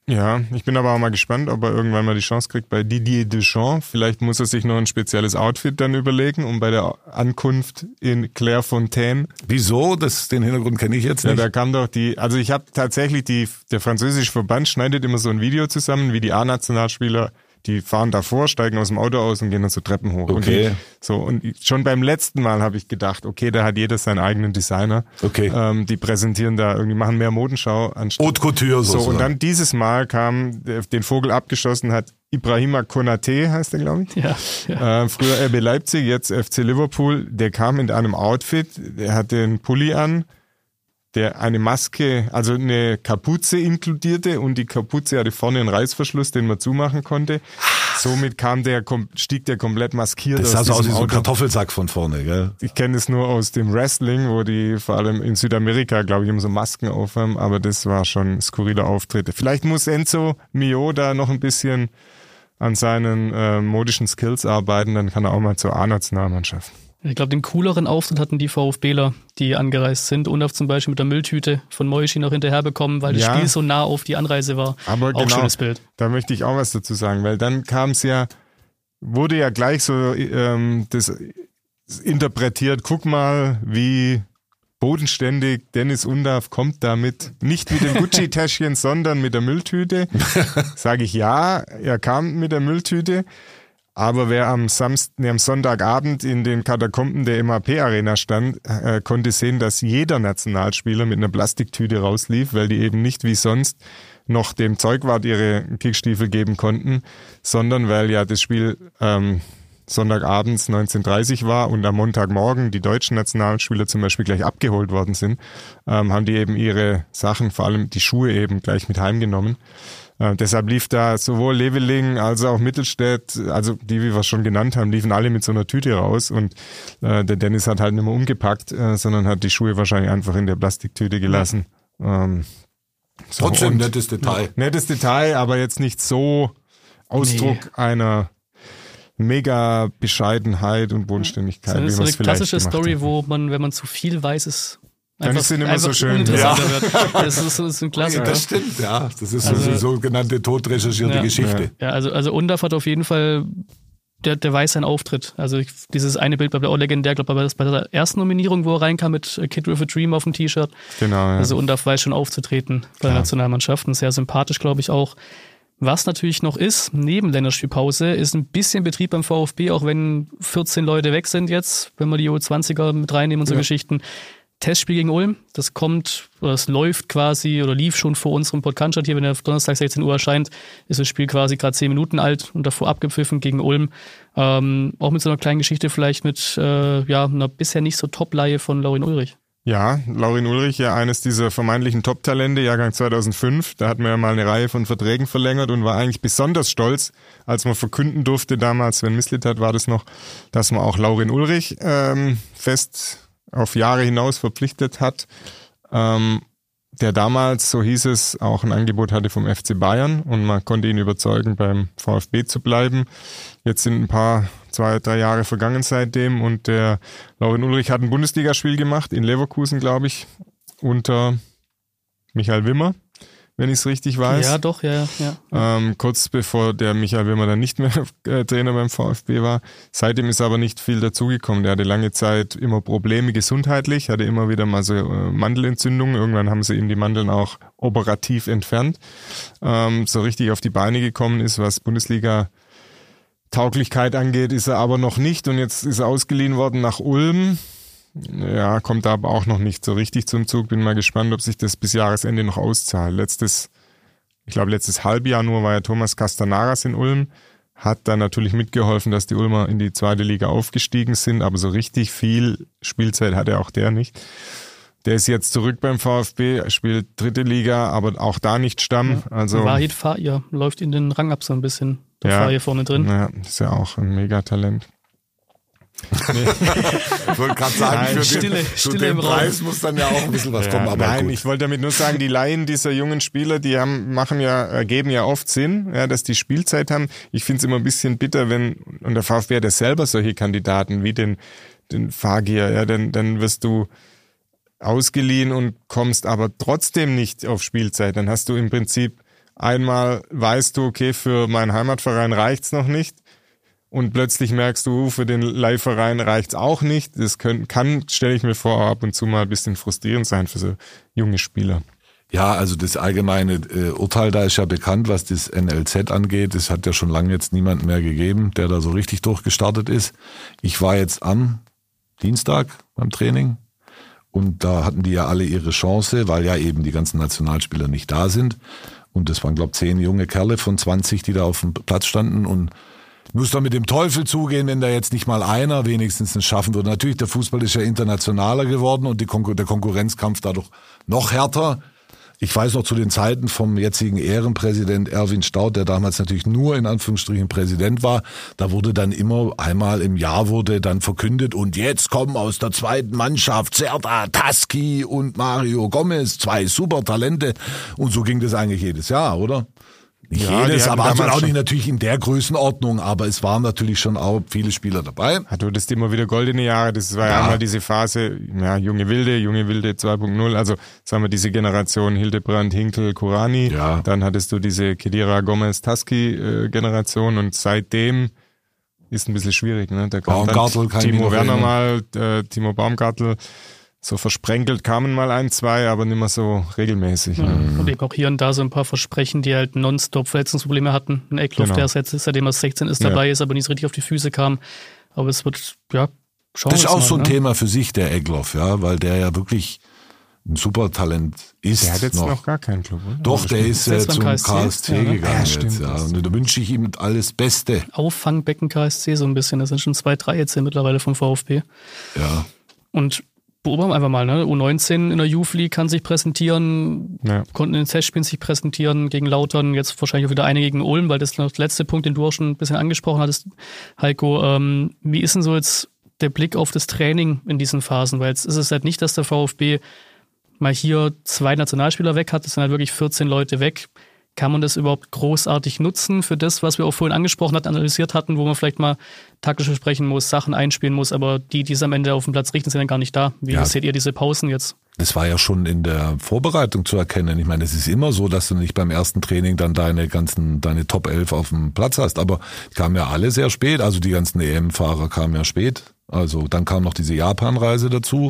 Ja, ich bin aber auch mal gespannt, ob er irgendwann mal die Chance kriegt bei Didier Deschamps. Vielleicht muss er sich noch ein spezielles Outfit dann überlegen, um bei der Ankunft in Clairefontaine. Wieso? Den Hintergrund kenne ich jetzt nicht. Ja, da kam doch also ich habe tatsächlich der französische Verband schneidet immer so ein Video zusammen, wie die A-Nationalspieler, die fahren davor, steigen aus dem Auto aus und gehen dann so Treppen hoch. Okay. Und schon beim letzten Mal habe ich gedacht, okay, da hat jeder seinen eigenen Designer. Okay. Die präsentieren da irgendwie, machen mehr Modenschau anstatt. Haute Couture so. Und dann dieses Mal kam, den Vogel abgeschossen hat Ibrahima Konaté, heißt der, glaube ich. Ja. Früher RB Leipzig, jetzt FC Liverpool. Der kam in einem Outfit, der hatte einen Pulli an, der eine Maske, also eine Kapuze inkludierte und die Kapuze hatte vorne einen Reißverschluss, den man zumachen konnte. Somit stieg der komplett maskiert das sah so aus wie so ein Auto. Kartoffelsack von vorne, gell? Ich kenne es nur aus dem Wrestling, wo die vor allem in Südamerika, glaube ich, immer so Masken aufhaben, aber das war schon ein skurriler Auftritt. Vielleicht muss Enzo Mio da noch ein bisschen an seinen modischen Skills arbeiten, dann kann er auch mal zur A-Nationalmannschaft. Ich glaube, den cooleren Auftritt hatten die VfBler, die angereist sind. Undaf zum Beispiel mit der Mülltüte von Moischi noch hinterher bekommen, weil das Spiel so nah auf die Anreise war. Aber auch genau, schönes Bild. Da möchte ich auch was dazu sagen, weil dann wurde ja gleich so das interpretiert, guck mal, wie bodenständig Dennis Undav kommt damit, nicht mit dem Gucci-Täschchen, sondern mit der Mülltüte. Sage ich ja, er kam mit der Mülltüte. Aber wer am Sonntagabend in den Katakomben der MHP-Arena stand, konnte sehen, dass jeder Nationalspieler mit einer Plastiktüte rauslief, weil die eben nicht wie sonst noch dem Zeugwart ihre Kickstiefel geben konnten, sondern weil ja das Spiel Sonntagabends 19:30 war und am Montagmorgen die deutschen Nationalspieler zum Beispiel gleich abgeholt worden sind, haben die eben ihre Sachen, vor allem die Schuhe eben gleich mit heimgenommen. Deshalb lief da sowohl Leveling als auch Mittelstädt, also die, wie wir es schon genannt haben, liefen alle mit so einer Tüte raus und der Dennis hat halt nicht mehr umgepackt, sondern hat die Schuhe wahrscheinlich einfach in der Plastiktüte gelassen. Trotzdem nettes Detail. Ja, nettes Detail, aber jetzt nicht so Ausdruck einer mega Bescheidenheit und Bodenständigkeit. Das ist so eine klassische Story, hat. wo man, wenn man zu viel weiß, ist dann ist es immer so schön. Ja. Das ist ein Klassiker. Das stimmt, ja. Das ist also, eine sogenannte totrecherchierte Geschichte. Ja, also Undaf hat auf jeden Fall, der weiß seinen Auftritt. Also dieses eine Bild bleibt auch legendär, glaube ich, bei der ersten Nominierung, wo er reinkam mit Kid with a Dream auf dem T-Shirt. Genau, ja. Also Undaf weiß schon aufzutreten bei der Nationalmannschaft und sehr sympathisch, glaube ich, auch. Was natürlich noch ist, neben Länderspielpause, ist ein bisschen Betrieb beim VfB, auch wenn 14 Leute weg sind jetzt, wenn wir die U20er mit reinnehmen und so Geschichten. Testspiel gegen Ulm, das läuft quasi oder lief schon vor unserem Podcast hier, wenn der Donnerstag 16 Uhr erscheint, ist das Spiel quasi gerade 10 Minuten alt und davor abgepfiffen gegen Ulm. Auch mit so einer kleinen Geschichte vielleicht mit einer bisher nicht so Top-Leihe von Laurin Ulrich. Ja, Laurin Ulrich, ja eines dieser vermeintlichen Top-Talente, Jahrgang 2005. Da hat man ja mal eine Reihe von Verträgen verlängert und war eigentlich besonders stolz, als man verkünden durfte, damals, Sven Mislintat war das noch, dass man auch Laurin Ulrich fest auf Jahre hinaus verpflichtet hat, der damals, so hieß es, auch ein Angebot hatte vom FC Bayern und man konnte ihn überzeugen, beim VfB zu bleiben. Jetzt sind 2-3 Jahre vergangen seitdem und der Laurin Ulrich hat ein Bundesligaspiel gemacht, in Leverkusen, glaube ich, unter Michael Wimmer, wenn ich es richtig weiß. Ja, doch, ja. Kurz bevor der Michael Wimmer dann nicht mehr Trainer beim VfB war. Seitdem ist aber nicht viel dazugekommen. Der hatte lange Zeit immer Probleme gesundheitlich, hatte immer wieder mal so Mandelentzündungen. Irgendwann haben sie ihm die Mandeln auch operativ entfernt. So richtig auf die Beine gekommen ist, was Bundesliga-Tauglichkeit angeht, ist er aber noch nicht. Und jetzt ist er ausgeliehen worden nach Ulm. Ja, kommt da aber auch noch nicht so richtig zum Zug. Bin mal gespannt, ob sich das bis Jahresende noch auszahlt. Letztes Halbjahr nur war ja Thomas Castanaras in Ulm. Hat da natürlich mitgeholfen, dass die Ulmer in die zweite Liga aufgestiegen sind, aber so richtig viel Spielzeit hatte auch der nicht. Der ist jetzt zurück beim VfB, spielt dritte Liga, aber auch da nicht Stamm. Also Wahid Fahir läuft in den Rang ab so ein bisschen. Der Fahir vorne drin. Ja, ist ja auch ein Megatalent. Nee. Ich wollte gerade sagen, für den Preis muss dann ja auch ein bisschen was kommen. Aber nein, gut. Ich wollte damit nur sagen, die Leihen dieser jungen Spieler, die ergeben ja oft Sinn, ja, dass die Spielzeit haben. Ich finde es immer ein bisschen bitter, und der VfB hat ja selber solche Kandidaten wie den Fagir, ja, dann wirst du ausgeliehen und kommst aber trotzdem nicht auf Spielzeit. Dann hast du im Prinzip Einmal weißt du, okay, für meinen Heimatverein reicht's noch nicht. Und plötzlich merkst du, für den Leihverein reicht's auch nicht. Das kann, stelle ich mir vor, ab und zu mal ein bisschen frustrierend sein für so junge Spieler. Ja, also das allgemeine Urteil da ist ja bekannt, was das NLZ angeht. Es hat ja schon lange jetzt niemand mehr gegeben, der da so richtig durchgestartet ist. Ich war jetzt am Dienstag beim Training und da hatten die ja alle ihre Chance, weil ja eben die ganzen Nationalspieler nicht da sind. Und das waren, glaube ich, 10 junge Kerle von 20, die da auf dem Platz standen und muss doch mit dem Teufel zugehen, wenn da jetzt nicht mal einer wenigstens es schaffen würde. Natürlich, der Fußball ist ja internationaler geworden und der Konkurrenzkampf dadurch noch härter. Ich weiß noch zu den Zeiten vom jetzigen Ehrenpräsident Erwin Staudt, der damals natürlich nur in Anführungsstrichen Präsident war, da wurde dann immer einmal im Jahr wurde dann verkündet und jetzt kommen aus der zweiten Mannschaft Serdar Taski und Mario Gomez, 2 super Talente und so ging das eigentlich jedes Jahr, oder? Nicht ja, jedes, aber also auch schon nicht natürlich in der Größenordnung, aber es waren natürlich schon auch viele Spieler dabei. Du hattest immer wieder goldene Jahre, das war ja einmal diese Phase, ja, Junge Wilde 2.0, also sagen wir diese Generation Hildebrand, Hinkel, Kurani, dann hattest du diese Khedira Gomez-Taski-Generation und seitdem ist ein bisschen schwierig, ne? Da kam Baumgartel, dann Timo Werner mal, Timo Baumgartel, so versprenkelt kamen mal 1, 2, aber nicht mehr so regelmäßig. Ja, und eben auch hier und da so ein paar Versprechen, die halt nonstop Verletzungsprobleme hatten. Ein Eckloff, der jetzt, seitdem er 16 ist, dabei ist, aber nicht so richtig auf die Füße kam. Aber es wird, schauen wir Das ist auch mal, so ein Thema für sich, der Eckloff, ja, weil der ja wirklich ein super Talent ist. Der hat jetzt noch gar keinen Club, oder? Doch, der ist zum KSC gegangen stimmt, jetzt, Und da wünsche ich ihm alles Beste. Auffangbecken KSC so ein bisschen. Das sind schon 2, 3 jetzt hier mittlerweile vom VfB. Ja. Und beobachten wir einfach mal, ne? U19 in der Youth League kann sich präsentieren, konnten in den Testspielen sich präsentieren gegen Lautern, jetzt wahrscheinlich auch wieder eine gegen Ulm, weil das ist noch der letzte Punkt, den du auch schon ein bisschen angesprochen hattest, Heiko. Wie ist denn so jetzt der Blick auf das Training in diesen Phasen? Weil jetzt ist es halt nicht, dass der VfB mal hier 2 Nationalspieler weg hat, es sind halt wirklich 14 Leute weg. Kann man das überhaupt großartig nutzen für das, was wir auch vorhin angesprochen hatten, analysiert hatten, wo man vielleicht mal taktisch besprechen muss, Sachen einspielen muss, aber die es am Ende auf dem Platz richten, sind dann gar nicht da. Wie seht ihr diese Pausen jetzt? Das war ja schon in der Vorbereitung zu erkennen. Ich meine, es ist immer so, dass du nicht beim ersten Training dann deine Top 11 auf dem Platz hast, aber die kamen ja alle sehr spät, also die ganzen EM-Fahrer kamen ja spät. Also dann kam noch diese Japan-Reise dazu.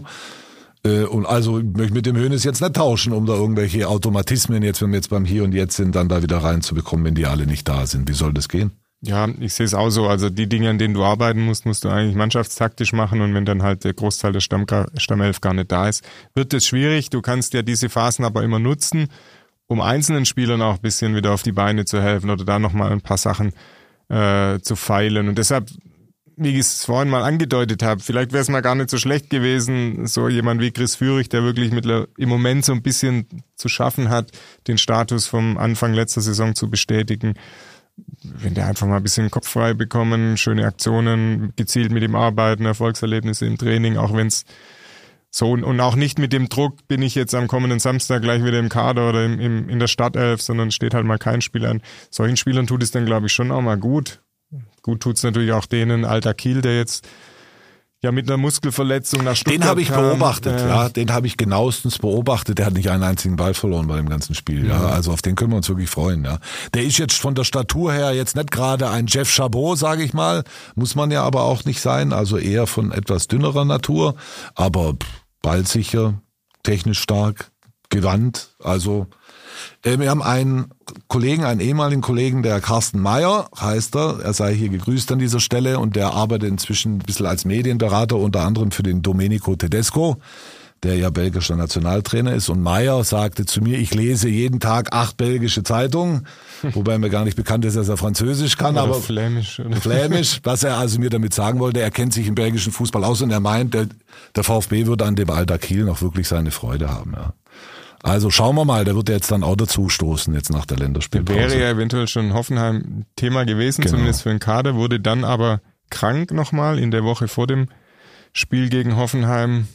Und also ich möchte mit dem Hoeneß jetzt nicht tauschen, um da irgendwelche Automatismen jetzt, wenn wir jetzt beim Hier und Jetzt sind, dann da wieder reinzubekommen, wenn die alle nicht da sind. Wie soll das gehen? Ja, ich sehe es auch so. Also die Dinge, an denen du arbeiten musst du eigentlich mannschaftstaktisch machen und wenn dann halt der Großteil der Stammelf gar nicht da ist, wird es schwierig. Du kannst ja diese Phasen aber immer nutzen, um einzelnen Spielern auch ein bisschen wieder auf die Beine zu helfen oder da nochmal ein paar Sachen zu feilen. Und deshalb, wie ich es vorhin mal angedeutet habe, vielleicht wäre es mal gar nicht so schlecht gewesen, so jemand wie Chris Führig, der wirklich im Moment so ein bisschen zu schaffen hat, den Status vom Anfang letzter Saison zu bestätigen. Wenn der einfach mal ein bisschen Kopf frei bekommen, schöne Aktionen, gezielt mit ihm arbeiten, Erfolgserlebnisse im Training, auch wenn es so und auch nicht mit dem Druck, bin ich jetzt am kommenden Samstag gleich wieder im Kader oder in der Startelf, sondern steht halt mal kein Spiel an. Solchen Spielern tut es dann, glaube ich, schon auch mal gut. Gut tut's natürlich auch denen, Alter Kiel, der jetzt ja mit einer Muskelverletzung nach Stuttgart Den habe ich beobachtet, ja. Den habe ich genauestens beobachtet. Der hat nicht einen einzigen Ball verloren bei dem ganzen Spiel. Ja. Also auf den können wir uns wirklich freuen. Ja. Der ist jetzt von der Statur her jetzt nicht gerade ein Jeff Chabot, sage ich mal. Muss man ja aber auch nicht sein. Also eher von etwas dünnerer Natur. Aber ballsicher, technisch stark, gewandt. Also wir haben einen ehemaligen Kollegen, der Carsten Meyer heißt er sei hier gegrüßt an dieser Stelle und der arbeitet inzwischen ein bisschen als Medienberater, unter anderem für den Domenico Tedesco, der ja belgischer Nationaltrainer ist. Und Meyer sagte zu mir, ich lese jeden Tag 8 belgische Zeitungen, wobei mir gar nicht bekannt ist, dass er Französisch kann, aber Flämisch. Was er also mir damit sagen wollte, er kennt sich im belgischen Fußball aus und er meint, der VfB würde an dem Alter Kiel noch wirklich seine Freude haben. Ja. Also schauen wir mal, der wird jetzt dann auch dazu stoßen, jetzt nach der Länderspielpause. Wäre ja eventuell schon Hoffenheim Thema gewesen, genau. Zumindest für den Kader, wurde dann aber krank nochmal in der Woche vor dem Spiel gegen Hoffenheim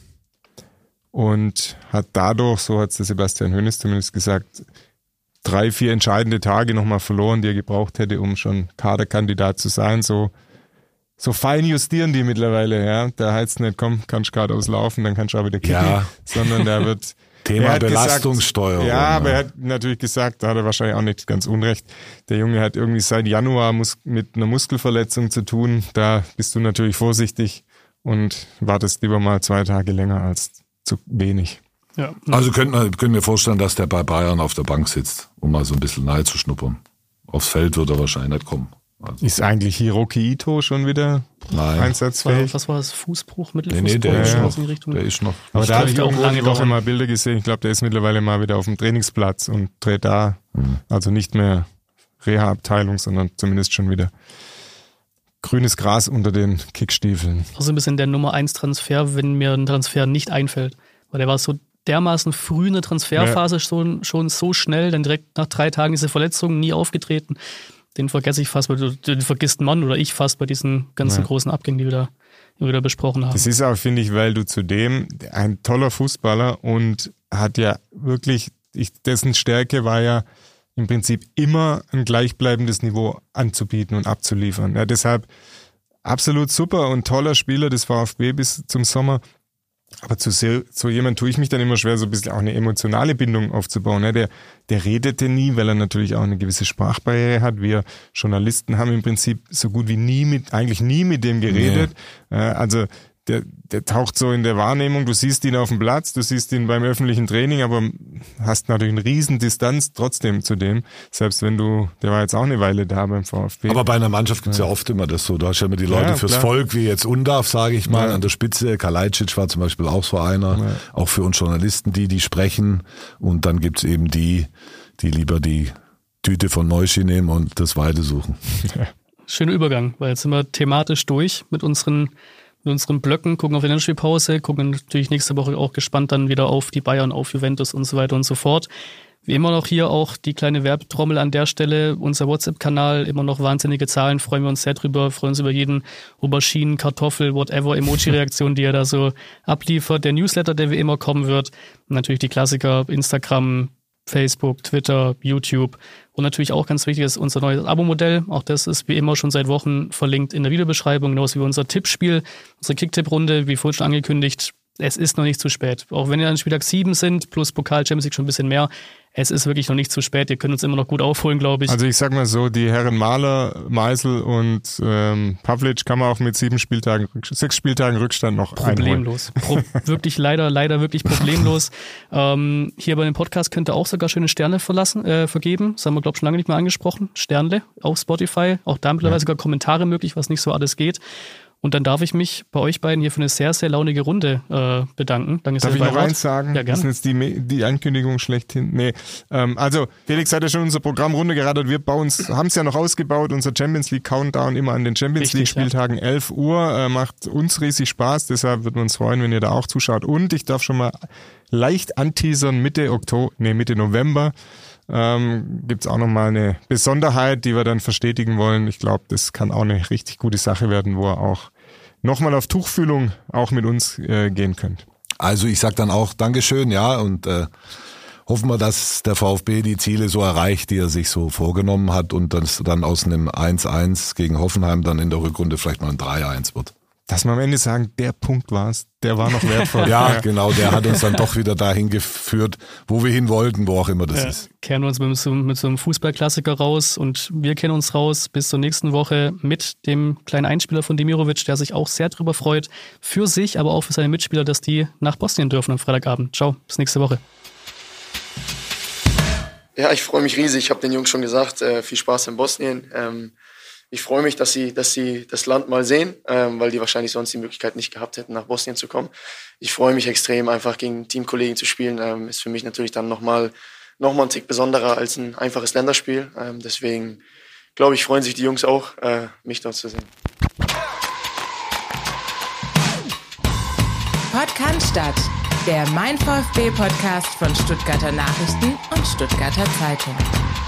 und hat dadurch, so hat es der Sebastian Hoeneß zumindest gesagt, 3-4 entscheidende Tage nochmal verloren, die er gebraucht hätte, um schon Kaderkandidat zu sein. So fein justieren die mittlerweile, ja. Da heißt es nicht, komm, kannst gerade auslaufen, dann kannst du auch wieder kicken, sondern da wird Thema Belastungssteuerung. Aber er hat natürlich gesagt, da hat er wahrscheinlich auch nicht ganz unrecht, der Junge hat irgendwie seit Januar mit einer Muskelverletzung zu tun. Da bist du natürlich vorsichtig und wartest lieber mal 2 Tage länger als zu wenig. Ja. Also können wir vorstellen, dass der bei Bayern auf der Bank sitzt, um mal so ein bisschen nahe zu schnuppern. Aufs Feld wird er wahrscheinlich nicht kommen. Also. Ist eigentlich Hiroki Ito schon wieder einsatzfähig? Was war das? Fußbruch, Mittelfußbruch? Nee, der ist noch. In die Richtung. Der ist noch. Aber da habe ich auch lange Woche mal Bilder gesehen. Ich glaube, der ist mittlerweile mal wieder auf dem Trainingsplatz und dreht da. Also nicht mehr Reha-Abteilung, sondern zumindest schon wieder grünes Gras unter den Kickstiefeln. Also ein bisschen der Nummer 1 Transfer, wenn mir ein Transfer nicht einfällt. Weil der war so dermaßen früh in der Transferphase schon so schnell, dann direkt nach 3 Tagen diese Verletzung, nie aufgetreten. Den vergesse ich fast, den vergisst man oder ich fast bei diesen ganzen großen Abgängen, die wir da besprochen haben. Das ist auch, finde ich, weil du zudem ein toller Fußballer und hat ja wirklich, dessen Stärke war ja im Prinzip immer ein gleichbleibendes Niveau anzubieten und abzuliefern. Ja, deshalb absolut super und toller Spieler des VfB bis zum Sommer. Aber zu jemandem tue ich mich dann immer schwer, so ein bisschen auch eine emotionale Bindung aufzubauen. Der redete nie, weil er natürlich auch eine gewisse Sprachbarriere hat. Wir Journalisten haben im Prinzip so gut wie eigentlich nie mit dem geredet. Nee. Also der taucht so in der Wahrnehmung, du siehst ihn auf dem Platz, du siehst ihn beim öffentlichen Training, aber hast natürlich eine riesen Distanz trotzdem zu dem, selbst wenn der war jetzt auch eine Weile da beim VfB. Aber bei einer Mannschaft gibt's ja oft immer das so, du hast ja immer die Leute fürs Volk, wie jetzt Undarf, sage ich mal, an der Spitze, Kalajdzic war zum Beispiel auch so einer, auch für uns Journalisten, die sprechen, und dann gibt's eben die lieber die Tüte von Neuschi nehmen und das Weite suchen. Schöner Übergang, weil jetzt sind wir thematisch durch mit unseren Blöcken, gucken auf die Länderspielpause, gucken natürlich nächste Woche auch gespannt dann wieder auf die Bayern, auf Juventus und so weiter und so fort. Wie immer noch hier auch die kleine Werbetrommel an der Stelle, unser WhatsApp-Kanal, immer noch wahnsinnige Zahlen, freuen wir uns sehr drüber, freuen uns über jeden Auberginen, Kartoffel, whatever, Emoji-Reaktion, die er da so abliefert. Der Newsletter, der wie immer kommen wird, und natürlich die Klassiker, Instagram, Facebook, Twitter, YouTube und natürlich auch ganz wichtig ist unser neues Abo-Modell. Auch das ist wie immer schon seit Wochen verlinkt in der Videobeschreibung, genauso wie unser Tippspiel, unsere Kick-Tipp-Runde, wie vorhin schon angekündigt. Es ist noch nicht zu spät. Auch wenn ihr an Spieltag 7 sind, plus Pokal, Champions League schon ein bisschen mehr, es ist wirklich noch nicht zu spät. Ihr könnt uns immer noch gut aufholen, glaube ich. Also ich sag mal so, die Herren Mahler, Meisel und Pavlic kann man auch mit 6 Spieltagen Rückstand noch problemlos. Wirklich leider wirklich problemlos. Hier bei dem Podcast könnt ihr auch sogar schöne Sterne vergeben. Das haben wir, glaube ich, schon lange nicht mehr angesprochen. Sternle auf Spotify. Auch da mittlerweile sogar Kommentare möglich, was nicht so alles geht. Und dann darf ich mich bei euch beiden hier für eine sehr, sehr launige Runde bedanken. Danke sehr. Darf ich noch eins sagen? Ja, gerne. Das ist jetzt die Ankündigung schlechthin. Nee, also Felix hat ja schon unser Programm runtergerattert. Wir haben es ja noch ausgebaut, unser Champions League Countdown immer an den Champions League Spieltagen 11 Uhr. Macht uns riesig Spaß, deshalb würden wir uns freuen, wenn ihr da auch zuschaut. Und ich darf schon mal leicht anteasern, Mitte November gibt's auch nochmal eine Besonderheit, die wir dann verstetigen wollen. Ich glaube, das kann auch eine richtig gute Sache werden, wo ihr auch nochmal auf Tuchfühlung auch mit uns gehen könnt. Also ich sag dann auch Dankeschön, ja, und hoffen wir, dass der VfB die Ziele so erreicht, die er sich so vorgenommen hat, und dass dann aus einem 1-1 gegen Hoffenheim dann in der Rückrunde vielleicht mal ein 3-1 wird. Dass wir am Ende sagen, der Punkt war's, der war noch wertvoll. Ja, genau, der hat uns dann doch wieder dahin geführt, wo wir hin wollten, wo auch immer das ist. Kehren wir uns mit so einem Fußballklassiker raus, und wir kennen uns raus bis zur nächsten Woche mit dem kleinen Einspieler von Demirovic, der sich auch sehr drüber freut, für sich, aber auch für seine Mitspieler, dass die nach Bosnien dürfen am Freitagabend. Ciao, bis nächste Woche. Ja, ich freue mich riesig. Ich habe den Jungs schon gesagt, viel Spaß in Bosnien. Ich freue mich, dass sie das Land mal sehen, weil die wahrscheinlich sonst die Möglichkeit nicht gehabt hätten, nach Bosnien zu kommen. Ich freue mich extrem, einfach gegen Teamkollegen zu spielen. Ist für mich natürlich dann nochmal ein Tick besonderer als ein einfaches Länderspiel. Deswegen, glaube ich, freuen sich die Jungs auch, mich dort zu sehen. Podcast, der Mein VfB Podcast von Stuttgarter Nachrichten und Stuttgarter Zeitung.